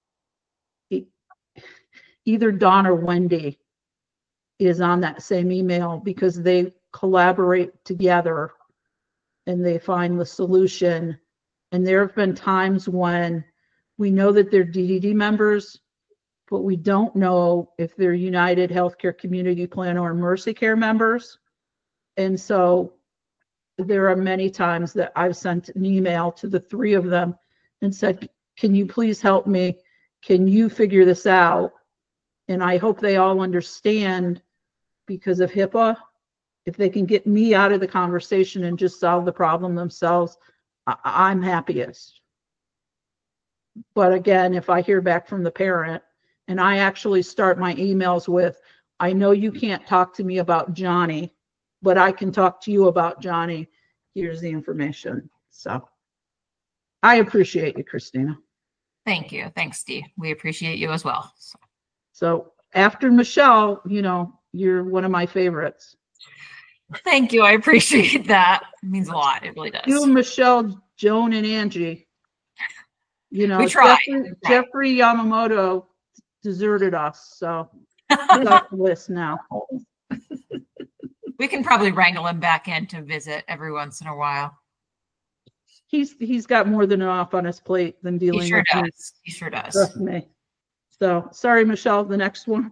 either Dawn or Wendy is on that same email, because they collaborate together and they find the solution. And there have been times when we know that they're DDD members, but we don't know if they're United Healthcare Community Plan or Mercy Care members. And so there are many times that I've sent an email to the three of them and said, can you please help me? Can you figure this out? And I hope they all understand, because of HIPAA, if they can get me out of the conversation and just solve the problem themselves, I'm happiest. But again, if I hear back from the parent, and I actually start my emails with, I know you can't talk to me about Johnny, but I can talk to you about Johnny. Here's the information. So I appreciate you, Christina. thank you. Thanks, Dee. We appreciate you as well. So after Michelle, you're one of my favorites. Thank you. I appreciate that. It means a lot. It really does. You, Michelle, Joan, and Angie. We try. Jeffrey Yamamoto deserted us, so he's off the list now. We can probably wrangle him back in to visit every once in a while. He's got more than enough on his plate than dealing He sure with me. does. He sure does. Trust me. So sorry, Michelle. The next one.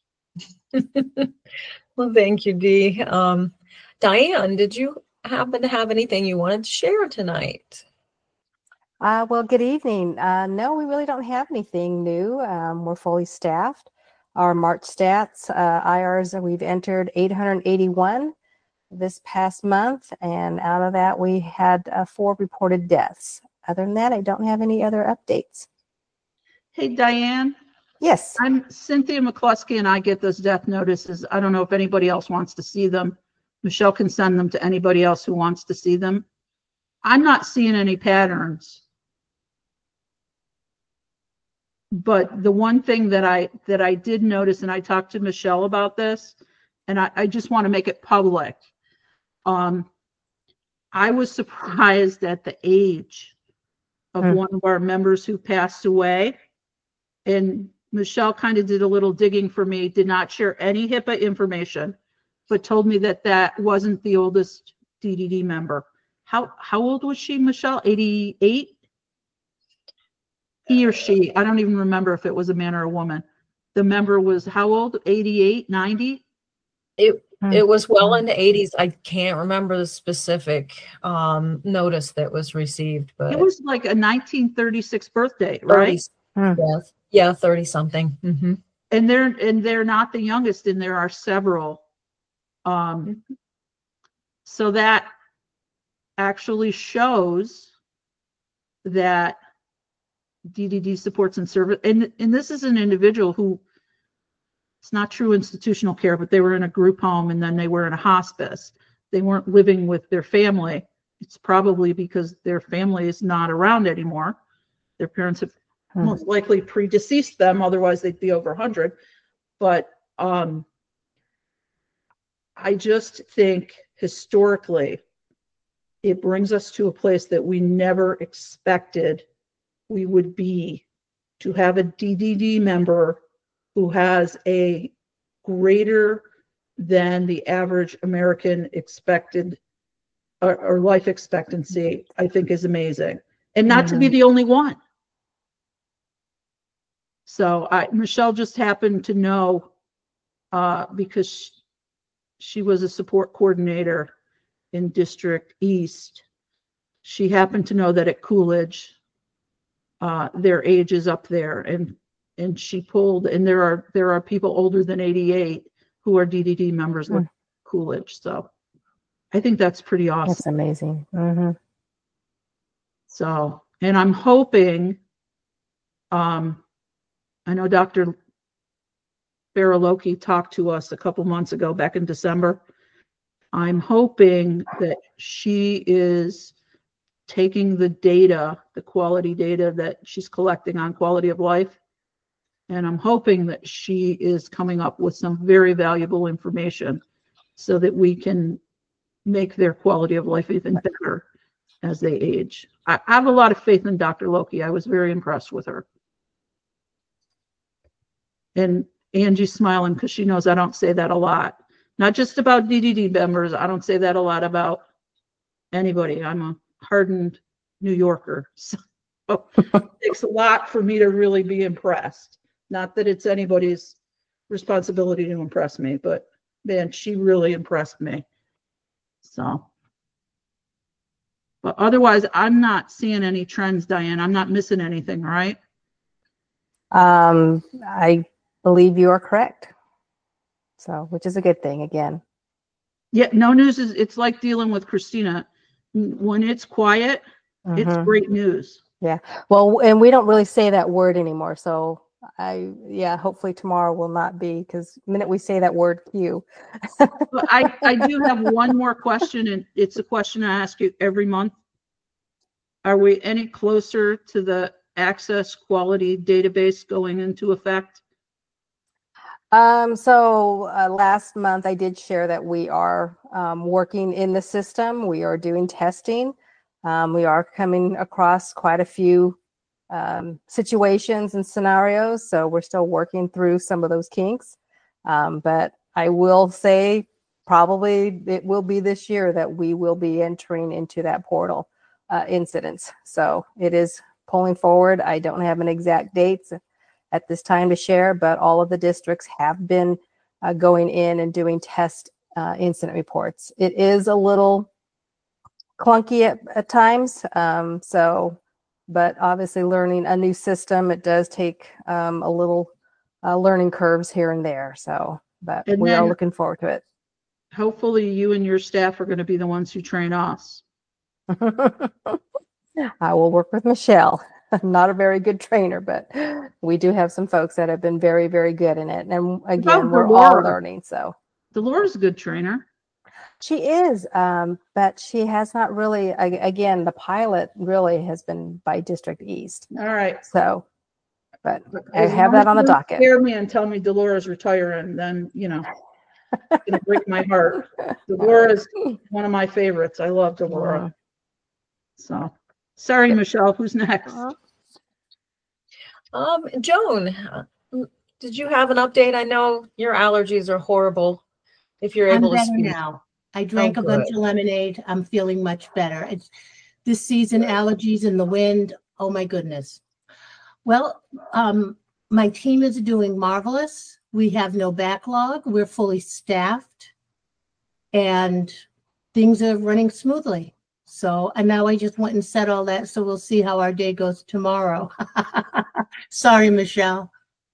Well, thank you, Dee. Diane, did you happen to have anything you wanted to share tonight? Well, good evening. No, we really don't have anything new. We're fully staffed. Our March stats, IRs, we've entered 881 this past month, and out of that, we had 4 reported deaths. Other than that, I don't have any other updates. Hey, Diane. Yes. I'm Cynthia McCluskey, and I get those death notices. I don't know if anybody else wants to see them. Michelle can send them to anybody else who wants to see them. I'm not seeing any patterns. But the one thing that I did notice, and I talked to Michelle about this, and I just want to make it public. I was surprised at the age of one of our members who passed away. And Michelle kind of did a little digging for me, did not share any HIPAA information, but told me that that wasn't the oldest DDD member. How old was she, Michelle? 88? He or she, I don't even remember if it was a man or a woman. The member was how old? 88, 90? It was well in the 80s. I can't remember the specific notice that was received, but It was like a 1936 birthday, 30, right? yeah, 30 something. Mm-hmm. And they're not the youngest, and there are several. So that actually shows that DDD supports and service, and this is an individual who, it's not true institutional care, but they were in a group home and then they were in a hospice. They weren't living with their family. It's probably because their family is not around anymore. Their parents have most likely predeceased them, otherwise they'd be over 100. But I just think historically it brings us to a place that we never expected we would be, to have a DDD member who has a greater than the average American expected or life expectancy, I think is amazing. And not to be the only one. So Michelle just happened to know because she was a support coordinator in District East. She happened to know that at Coolidge, their age is up there, and she pulled, and there are people older than 88 who are DDD members with Coolidge. So I think that's pretty awesome. That's amazing. Mm-hmm. So, and I'm hoping, I know Dr. Baraloki talked to us a couple months ago, back in December. I'm hoping that she is taking the data, the quality data that she's collecting on quality of life, and I'm hoping that she is coming up with some very valuable information so that we can make their quality of life even better as they age. I have a lot of faith in Dr. Loki. I was very impressed with her. And Angie's smiling because she knows I don't say that a lot. Not just about DDD members. I don't say that a lot about anybody. I'm a hardened New Yorker. So it takes a lot for me to really be impressed. Not that it's anybody's responsibility to impress me, but man, she really impressed me. So, but otherwise, I'm not seeing any trends, Diane. I'm not missing anything, right? I believe you are correct. So, which is a good thing again. Yeah, no news is, it's like dealing with Christina. When it's quiet, it's great news. Yeah. Well, and we don't really say that word anymore. So hopefully tomorrow will not be, because the minute we say that word, Q. But I do have one more question, and it's a question I ask you every month. Are we any closer to the Access Quality Database going into effect? Last month I did share that we are working in the system. We are doing testing. We are coming across quite a few situations and scenarios. So we're still working through some of those kinks. But I will say probably it will be this year that we will be entering into that portal incidents. So it is pulling forward. I don't have an exact date at this time to share, but all of the districts have been going in and doing test incident reports. It is a little clunky at times. But obviously learning a new system, it does take a little learning curves here and there. So, but we are looking forward to it. Hopefully you and your staff are going to be the ones who train us. I will work with Michelle. I'm not a very good trainer, but we do have some folks that have been very, very good in it. And again, we're all learning. So Dolores is a good trainer. She is, but she has not really, again, the pilot really has been by District East. All right. So, but I have that on the docket. Scare me and tell me Dolores retiring, then, you know, it's going to break my heart. Dolores is one of my favorites. I love Dolores. So, sorry, Michelle, who's next? Joan, did you have an update? I know your allergies are horrible. If you're able to speak now. I drank a bunch of lemonade. I'm feeling much better. It's this season, allergies and the wind. Oh my goodness. Well, my team is doing marvelous. We have no backlog. We're fully staffed and things are running smoothly. So, and now I just went and said all that. So we'll see how our day goes tomorrow. Sorry, Michelle.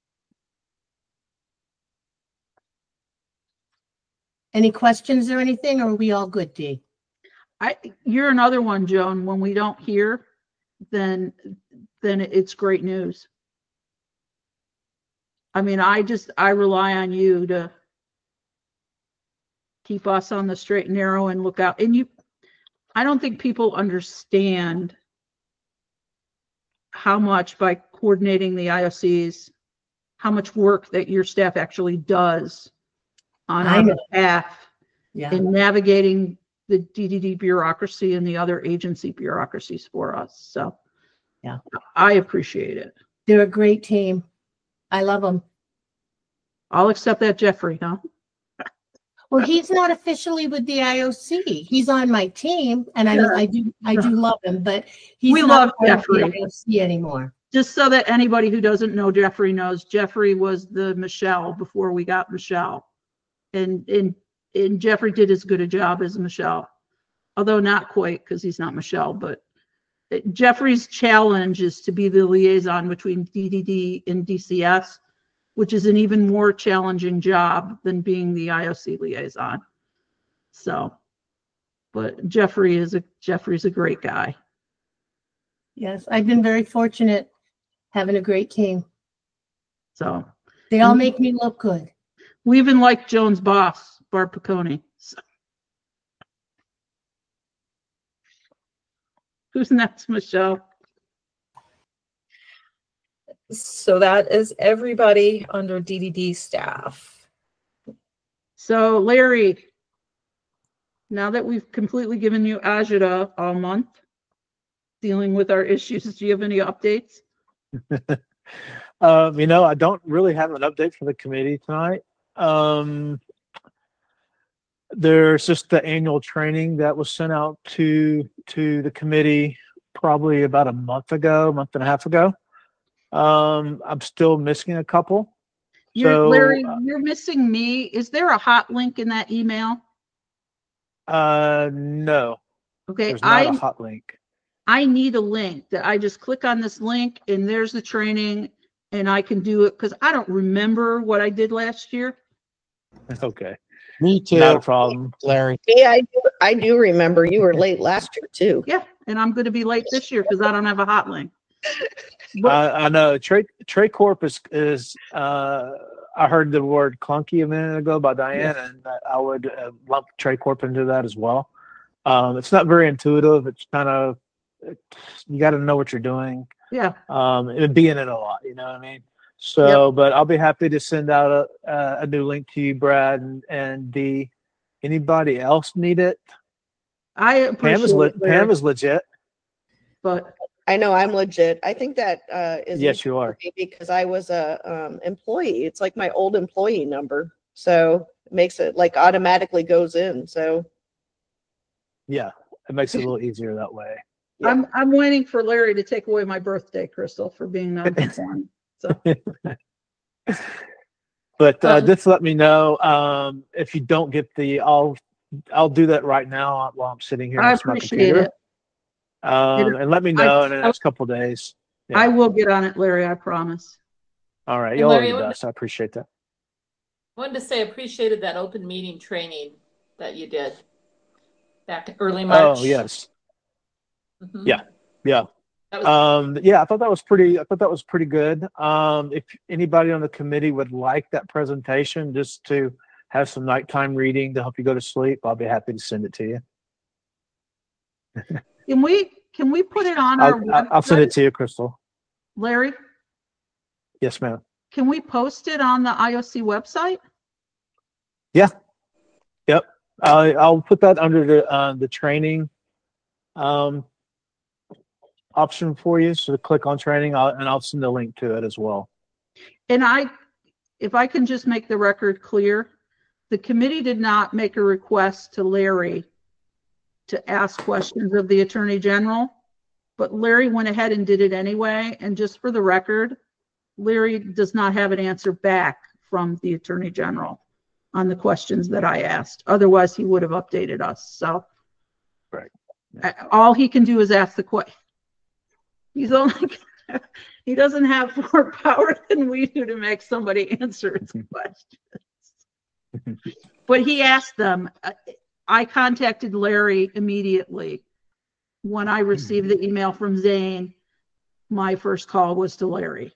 Any questions or anything, or are we all good, Dee? You're another one, Joan. When we don't hear, then it's great news. I mean, I rely on you to keep us on the straight and narrow and look out. And I don't think people understand how much, by coordinating the IOCs, how much work that your staff actually does on our behalf in navigating the DDD bureaucracy and the other agency bureaucracies for us. So yeah, I appreciate it. They're a great team. I love them. I'll accept that, Jeffrey, huh? Well, he's not officially with the IOC. He's on my team, and I do love him, but We he's love not part of Jeffrey. the IOC anymore. Just so that anybody who doesn't know Jeffrey knows, Jeffrey was the Michelle before we got Michelle. And Jeffrey did as good a job as Michelle, although not quite, because he's not Michelle, but Jeffrey's challenge is to be the liaison between DDD and DCS, which is an even more challenging job than being the IOC liaison. So, but Jeffrey's a great guy. Yes, I've been very fortunate having a great team. So they all make me look good. We even like Joan's boss, Barb Piccone. So. Who's next, Michelle? So that is everybody under DDD staff. So Larry, now that we've completely given you agita all month, dealing with our issues, do you have any updates? I don't really have an update for the committee tonight. There's just the annual training that was sent out to the committee probably about a month and a half ago. I'm still missing a couple. Larry, you're missing me. Is there a hot link in that email? No. Okay, there's not a hot link. I need a link that I just click on this link and there's the training and I can do it because I don't remember what I did last year. Okay. Me too. Not a problem, Larry. Yeah, I do remember you were late last year too. Yeah, and I'm going to be late this year because I don't have a hot link. I know Trade Corp is I heard the word clunky a minute ago by Diane, and I would lump Trade Corp into that as well. It's not very intuitive. It's kind of, you got to know what you're doing. Yeah. And be in it a lot, you know what I mean? So, but I'll be happy to send out a new link to you, Brad, and Dee. Anybody else need it? I appreciate Pam is legit. But I know I'm legit. I think that is yes, you are, because I was a employee. It's like my old employee number, so it makes it like automatically goes in. So yeah, it makes it a little easier that way. Yeah. I'm waiting for Larry to take away my birthday, Crystal, for being non-conforming. So. But just let me know if you don't get I'll do that right now while I'm sitting here. I appreciate it. And let me know in the next couple of days. Yeah. I will get on it, Larry. I promise. All right, you're the best. I appreciate that. I wanted to say I appreciated that open meeting training that you did back early March. Oh yes. Mm-hmm. Yeah. I thought that was pretty good. If anybody on the committee would like that presentation just to have some nighttime reading to help you go to sleep, I'll be happy to send it to you. Can we put it on our website? I'll send it to you, Crystal. Larry? Yes, ma'am. Can we post it on the IOC website? Yeah. Yep. I'll put that under the training option for you. So click on training, and I'll send a link to it as well. And if I can just make the record clear, the committee did not make a request to Larry to ask questions of the Attorney General, but Larry went ahead and did it anyway. And just for the record, Larry does not have an answer back from the Attorney General on the questions that I asked. Otherwise, he would have updated us. So Right. All he can do is ask the question. He's only he doesn't have more power than we do to make somebody answer his questions. But he asked them. I contacted Larry immediately. When I received the email from Zane, my first call was to Larry.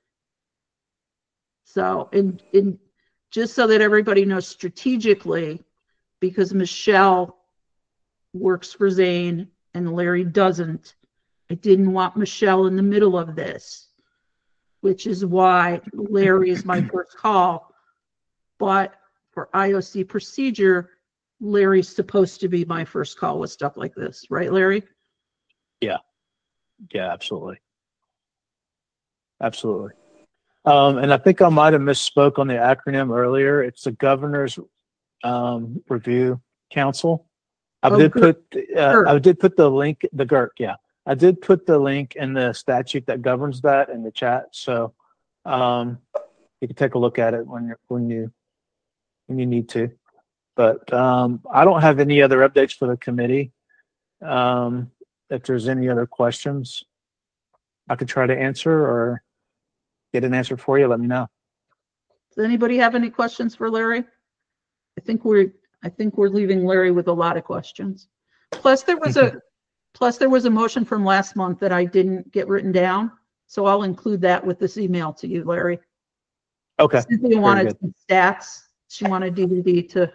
So, in just so that everybody knows strategically, because Michelle works for Zane and Larry doesn't, I didn't want Michelle in the middle of this, which is why Larry is my first call. But for IOC procedure, Larry's supposed to be my first call with stuff like this, right, Larry? Yeah, absolutely. Absolutely. And I think I might have misspoke on the acronym earlier. It's the Governor's Review Council. I did put the link, the GERC, yeah. I did put the link in the statute that governs that in the chat. So you can take a look at it when you need to. But I don't have any other updates for the committee. If there's any other questions I could try to answer or get an answer for you, let me know. Does anybody have any questions for Larry? I think we're leaving Larry with a lot of questions. Plus there was a motion from last month that I didn't get written down. So I'll include that with this email to you, Larry. Okay. Cynthia wanted some stats. She wanted DDD to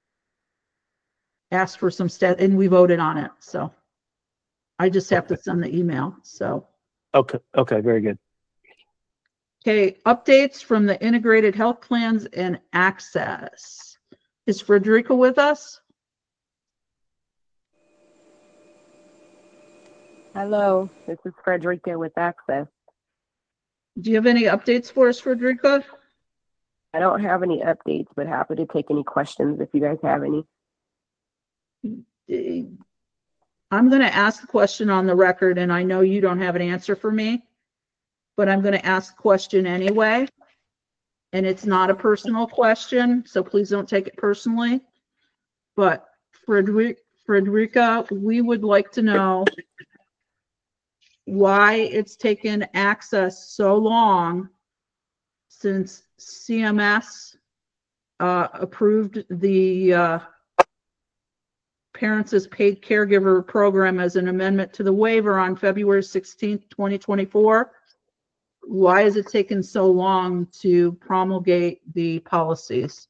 ask for some stats, and we voted on it. So I just have to send the email. So. Okay, very good. Okay, updates from the integrated health plans and access. Is Frederica with us? Hello, this is Frederica with Access. Do you have any updates for us, Frederica? I don't have any updates, but happy to take any questions if you guys have any. I'm going to ask the question on the record, and I know you don't have an answer for me, but I'm going to ask the question anyway. And it's not a personal question, so please don't take it personally. But Frederica, we would like to know why it's taken Access so long since CMS approved the Parents as Paid Caregiver program as an amendment to the waiver on February 16th, 2024. Why has it taken so long to promulgate the policies?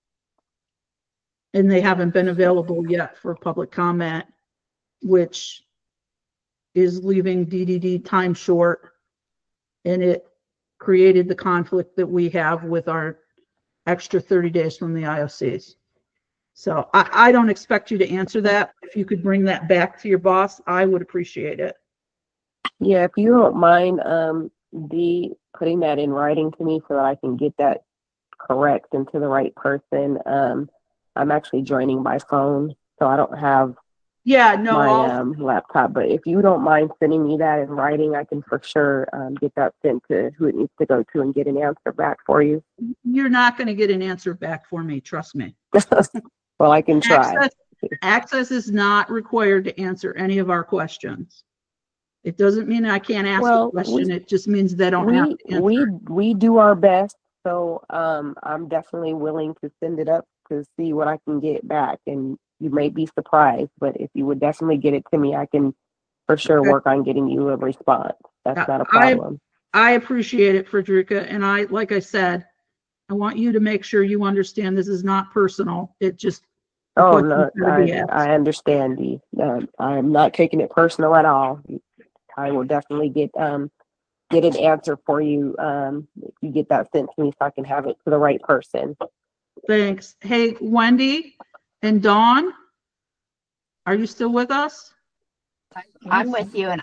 And they haven't been available yet for public comment, which is leaving DDD time short, and it created the conflict that we have with our extra 30 days from the IOCs. So I don't expect you to answer that. If you could bring that back to your boss, I would appreciate it. Yeah, if you don't mind putting that in writing to me so that I can get that correct and to the right person. I'm actually joining by phone, so I don't have my laptop. But if you don't mind sending me that in writing, I can for sure get that sent to who it needs to go to and get an answer back for you. You're not going to get an answer back for me, trust me. Well, I can try. Access is not required to answer any of our questions. It doesn't mean I can't ask a question. It just means they don't have to answer. We do our best, so I'm definitely willing to send it up to see what I can get back. And you may be surprised, but if you would definitely get it to me, I can for sure work on getting you a response. That's not a problem. I appreciate it, Frederica. And like I said, I want you to make sure you understand this is not personal. It just. Oh, no, I understand, Dee. I'm not taking it personal at all. I will definitely get an answer for you if you get that sent to me so I can have it to the right person. Thanks. Hey, Wendy and Dawn, are you still with us? I'm with you, and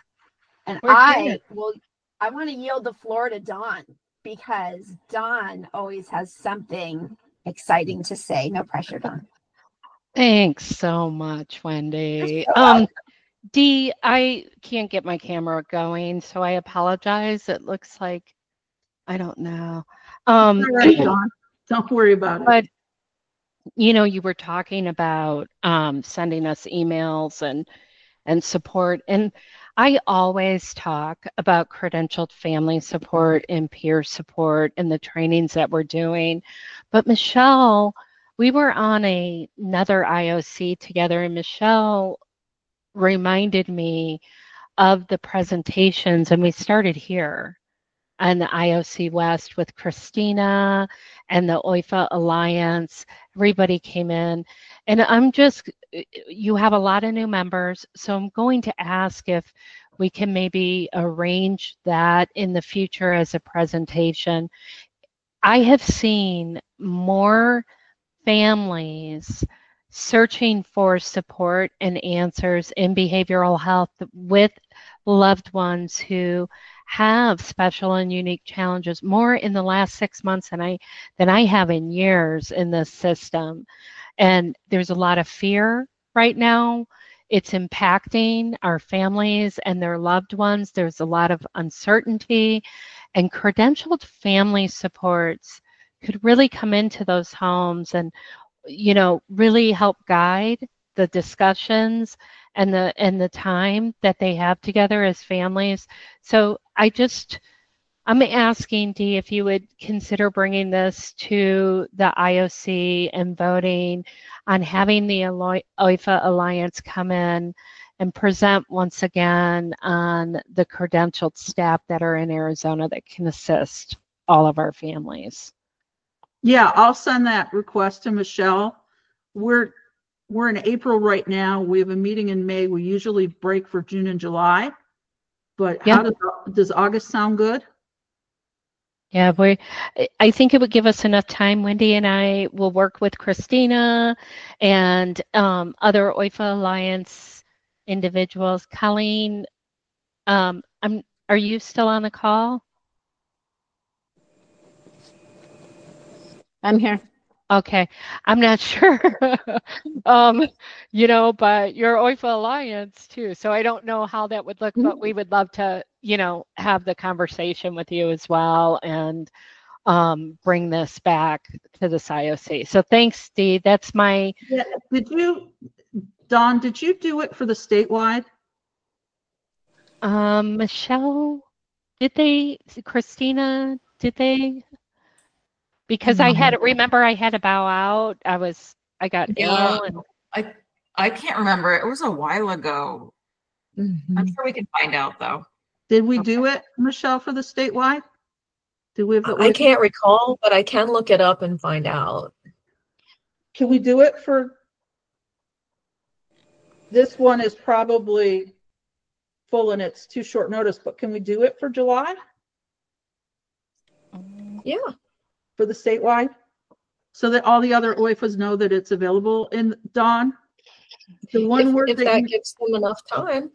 I want to yield the floor to Dawn because Dawn always has something exciting to say. No pressure, Dawn. Thanks so much, Wendy. Dee, I can't get my camera going, so I apologize. It looks like I don't know. All right, Dawn. Don't worry about it. But you know, you were talking about sending us emails and support. And I always talk about credentialed family support and peer support and the trainings that we're doing. But Michelle, we were on another IOC together, and Michelle reminded me of the presentations, and we started here on the IOC West with Christina and the OIFA Alliance. Everybody came in, and you have a lot of new members, so I'm going to ask if we can maybe arrange that in the future as a presentation. I have seen more families searching for support and answers in behavioral health with loved ones who have special and unique challenges more in the last 6 months than I have in years in this system. And there's a lot of fear right now. It's impacting our families and their loved ones. There's a lot of uncertainty, and credentialed family supports could really come into those homes and, you know, really help guide the discussions and the time that they have together as families. So I'm asking Dee if you would consider bringing this to the IOC and voting on having the OIFA Alliance come in and present once again on the credentialed staff that are in Arizona that can assist all of our families. Yeah, I'll send that request to Michelle. We're in April right now. We have a meeting in May. We usually break for June and July. But how does August sound good? Yeah, I think it would give us enough time. Wendy and I will work with Christina and other OIFA Alliance individuals. Colleen, are you still on the call? I'm here. Okay, I'm not sure, you know, but you're OIFA Alliance too, so I don't know how that would look, but we would love to, you know, have the conversation with you as well and bring this back to this IOC. So thanks, Dee. That's my. Yeah. Dawn, did you do it for the statewide? Michelle, Christina, did they? Because I had to bow out. I got ill, and I can't remember. It was a while ago. I'm sure we can find out though. Did we do it, Michelle, for the statewide? Did we have the I can't recall, but I can look it up and find out. Can we do it for this one? Is probably full and it's too short notice, but can we do it for July? Yeah. For the statewide, so that all the other OIFAs know that it's available. In Dawn, the one word if that gives them enough time.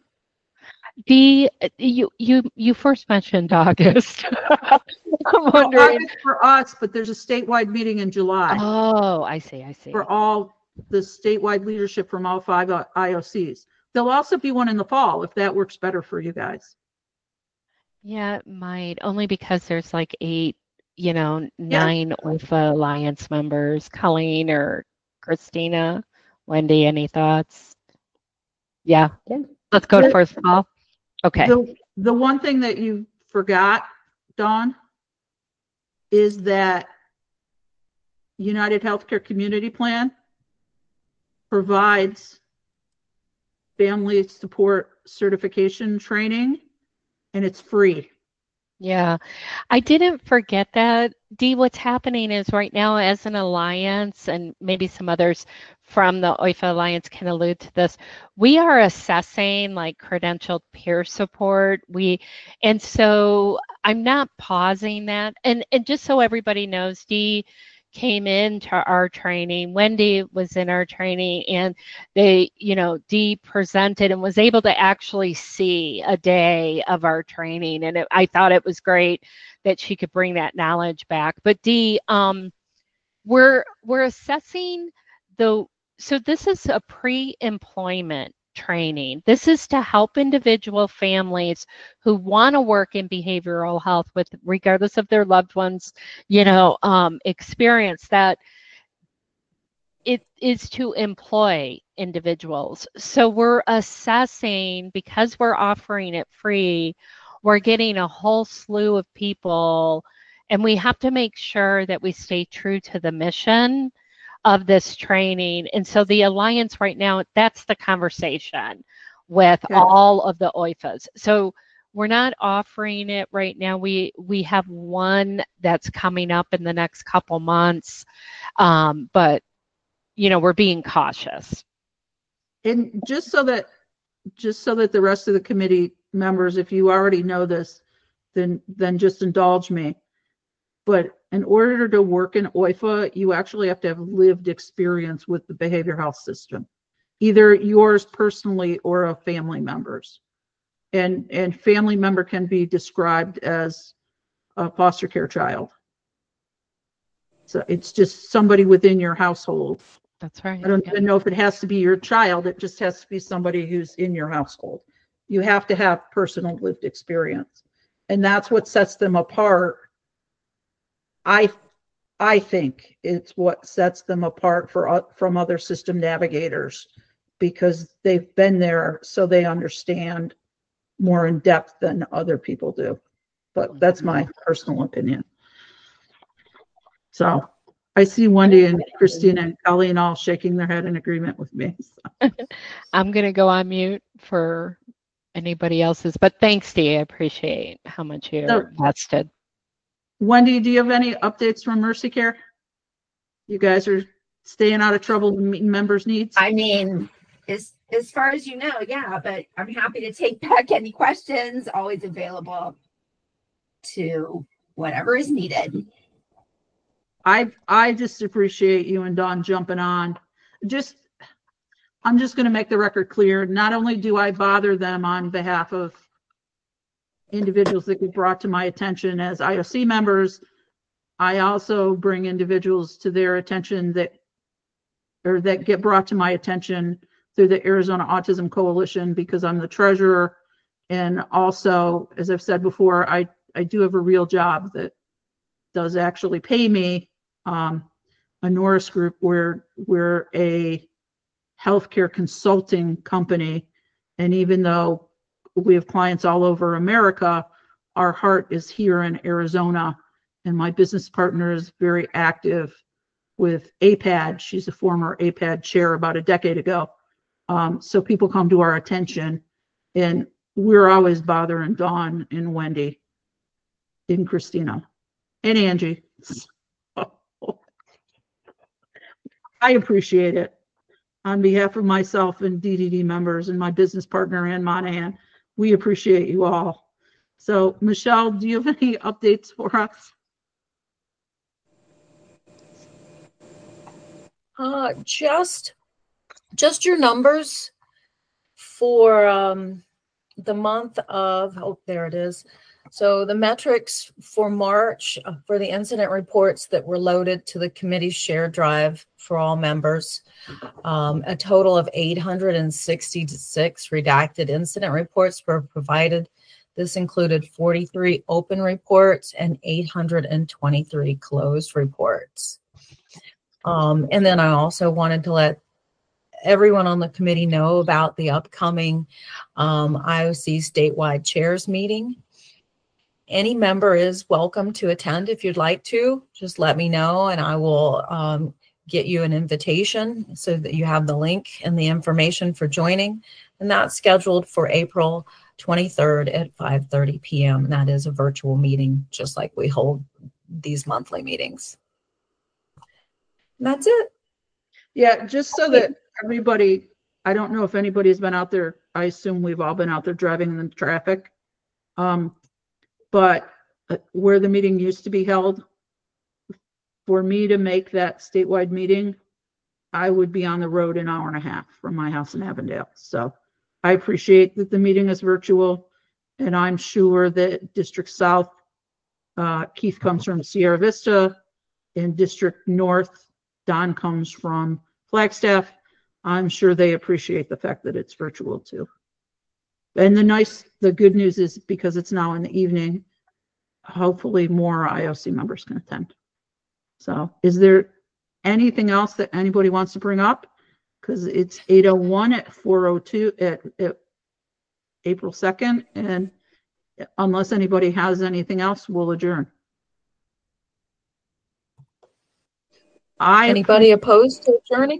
You first mentioned August. I'm wondering. August for us, but there's a statewide meeting in July. Oh, I see. For all the statewide leadership from all 5 IOCs. There'll also be one in the fall if that works better for you guys. Yeah, it might, only because there's like 8, 9 OIFA Alliance members. Colleen or Christina, Wendy, any thoughts? Yeah. Let's go for the fall. Okay. The one thing that you forgot, Dawn, is that United Healthcare Community Plan provides family support certification training, and it's free. Yeah, I didn't forget that. Dee, what's happening is right now as an alliance, and maybe some others from the OIFA Alliance can allude to this, we are assessing like credentialed peer support. And so I'm not pausing that. And just so everybody knows, Dee came into our training. Wendy was in our training, and Dee presented and was able to actually see a day of our training. And I thought it was great that she could bring that knowledge back. But Dee, we're assessing so this is a pre-employment training. This is to help individual families who want to work in behavioral health with, regardless of their loved ones, experience that. It is to employ individuals. So we're assessing, because we're offering it free, we're getting a whole slew of people, and we have to make sure that we stay true to the mission of this training. And so the Alliance right now, that's the conversation with all of the OIFAs. So we're not offering it right now. We have one that's coming up in the next couple months, but we're being cautious. And just so that the rest of the committee members, if you already know this, then just indulge me. But in order to work in OIFA, you actually have to have lived experience with the behavioral health system, either yours personally or a family member's. And family member can be described as a foster care child. So it's just somebody within your household. That's right. I don't even know if it has to be your child. It just has to be somebody who's in your household. You have to have personal lived experience. And that's what sets them apart. I think it's what sets them apart from other system navigators, because they've been there, so they understand more in depth than other people do. But that's my personal opinion. So I see Wendy and Christina and Colleen all shaking their head in agreement with me. So. I'm going to go on mute for anybody else's, but thanks, Dee. I appreciate how much you invested. Wendy, do you have any updates from Mercy Care? You guys are staying out of trouble and meeting members' needs? I mean, as far as you know, yeah, but I'm happy to take back any questions, always available to whatever is needed. I just appreciate you and Dawn jumping on. I'm just going to make the record clear. Not only do I bother them on behalf of individuals that get brought to my attention as IOC members, I also bring individuals to their attention that get brought to my attention through the Arizona Autism Coalition, because I'm the treasurer. And also, as I've said before, I do have a real job that does actually pay me. A Norris Group, we're a healthcare consulting company. And even though we have clients all over America, our heart is here in Arizona. And my business partner is very active with APAD. She's a former APAD chair about a decade ago. So people come to our attention, and we're always bothering Dawn and Wendy and Christina and Angie. I appreciate it. On behalf of myself and DDD members and my business partner, Ann Monahan, we appreciate you all. So, Michelle, do you have any updates for us? Just your numbers for the month of, oh, there it is. So the metrics for March for the incident reports that were loaded to the committee's shared drive for all members, a total of 866 redacted incident reports were provided. This included 43 open reports and 823 closed reports. And then I also wanted to let everyone on the committee know about the upcoming IOC statewide chairs meeting. Any member is welcome to attend if you'd like to. Just let me know and I will get you an invitation so that you have the link and the information for joining. And that's scheduled for April 23rd at 5:30 p.m. And that is a virtual meeting, just like we hold these monthly meetings. And that's it. Yeah, just so that everybody, I don't know if anybody's been out there. I assume we've all been out there driving in the traffic. But where the meeting used to be held, for me to make that statewide meeting, I would be on the road an hour and a half from my house in Avondale. So I appreciate that the meeting is virtual, and I'm sure that District South, Keith comes from Sierra Vista, in District North, Don comes from Flagstaff. I'm sure they appreciate the fact that it's virtual too. And the good news is because it's now in the evening, hopefully more IOC members can attend. So is there anything else that anybody wants to bring up? Because it's 8:01 at 4:02 at April 2nd. And unless anybody has anything else, we'll adjourn. Anybody opposed to adjourning?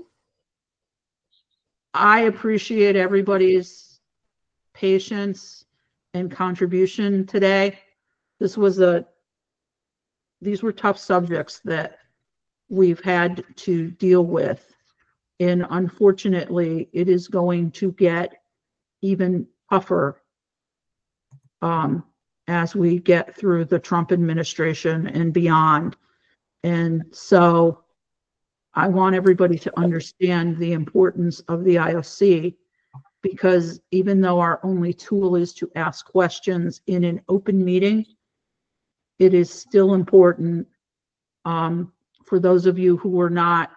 I appreciate everybody's patience and contribution today. These were tough subjects that we've had to deal with. And unfortunately, it is going to get even tougher as we get through the Trump administration and beyond. And so I want everybody to understand the importance of the IOC, because even though our only tool is to ask questions in an open meeting, it is still important for those of you who were not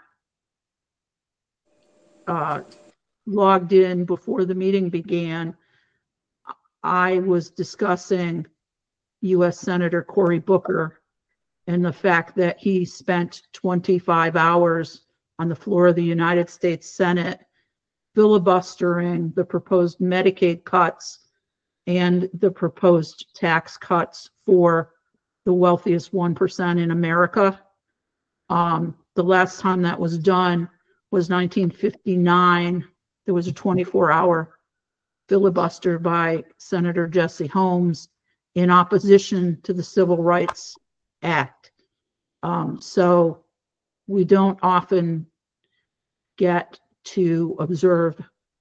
logged in before the meeting began. I was discussing U.S. Senator Cory Booker and the fact that he spent 25 hours on the floor of the United States Senate filibustering the proposed Medicaid cuts and the proposed tax cuts for the wealthiest 1% in America. The last time that was done was 1959. There was a 24-hour filibuster by Senator Jesse Holmes in opposition to the Civil Rights Act. So we don't often get to observe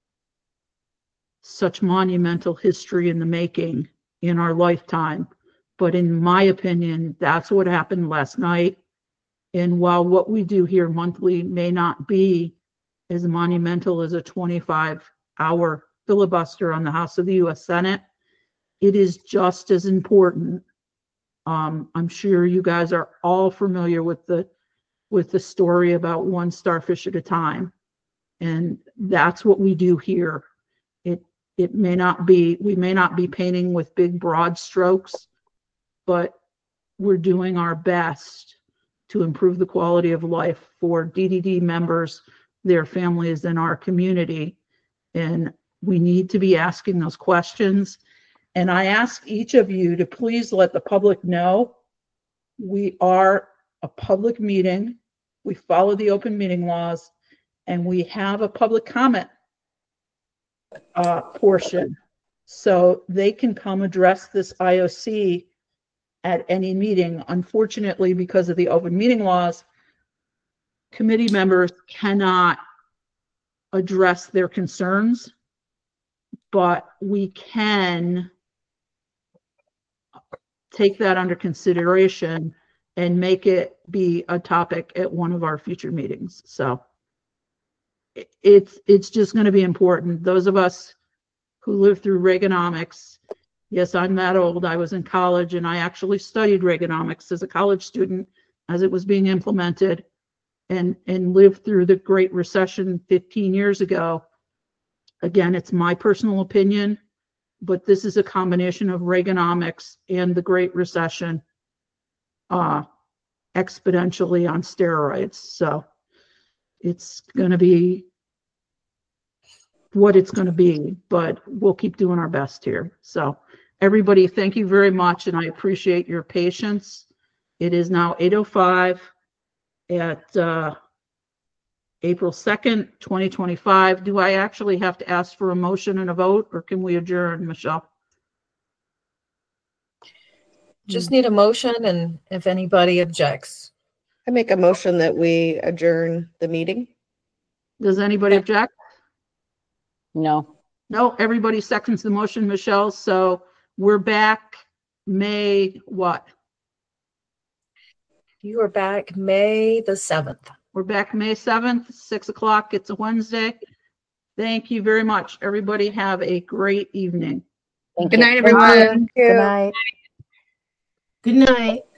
such monumental history in the making in our lifetime. But in my opinion, that's what happened last night. And while what we do here monthly may not be as monumental as a 25-hour filibuster on the House of the U.S. Senate, it is just as important. I'm sure you guys are all familiar with the story about one starfish at a time. And that's what we do here. We may not be painting with big broad strokes, but we're doing our best to improve the quality of life for DDD members, their families, and our community. And we need to be asking those questions. And I ask each of you to please let the public know we are a public meeting. We follow the open meeting laws, and we have a public comment portion. So they can come address this IOC at any meeting. Unfortunately, because of the open meeting laws, committee members cannot address their concerns, but we can take that under consideration and make it be a topic at one of our future meetings. So it's just going to be important. Those of us who lived through Reaganomics, yes, I'm that old. I was in college and I actually studied Reaganomics as a college student as it was being implemented, and lived through the Great Recession 15 years ago. Again, it's my personal opinion, but this is a combination of Reaganomics and the Great Recession exponentially on steroids. So it's going to be what it's going to be, but we'll keep doing our best here. So everybody, thank you very much, and I appreciate your patience. It is now 8:05 at April 2nd, 2025. Do I actually have to ask for a motion and a vote, or can we adjourn, Michelle? Just need a motion, and if anybody objects. I make a motion that we adjourn the meeting. Does anybody object? No. No, everybody seconds the motion, Michelle. So we're back May what? You are back May the 7th. We're back May 7th, 6 o'clock. It's a Wednesday. Thank you very much. Everybody have a great evening. Good night, everyone. Good night. Good night.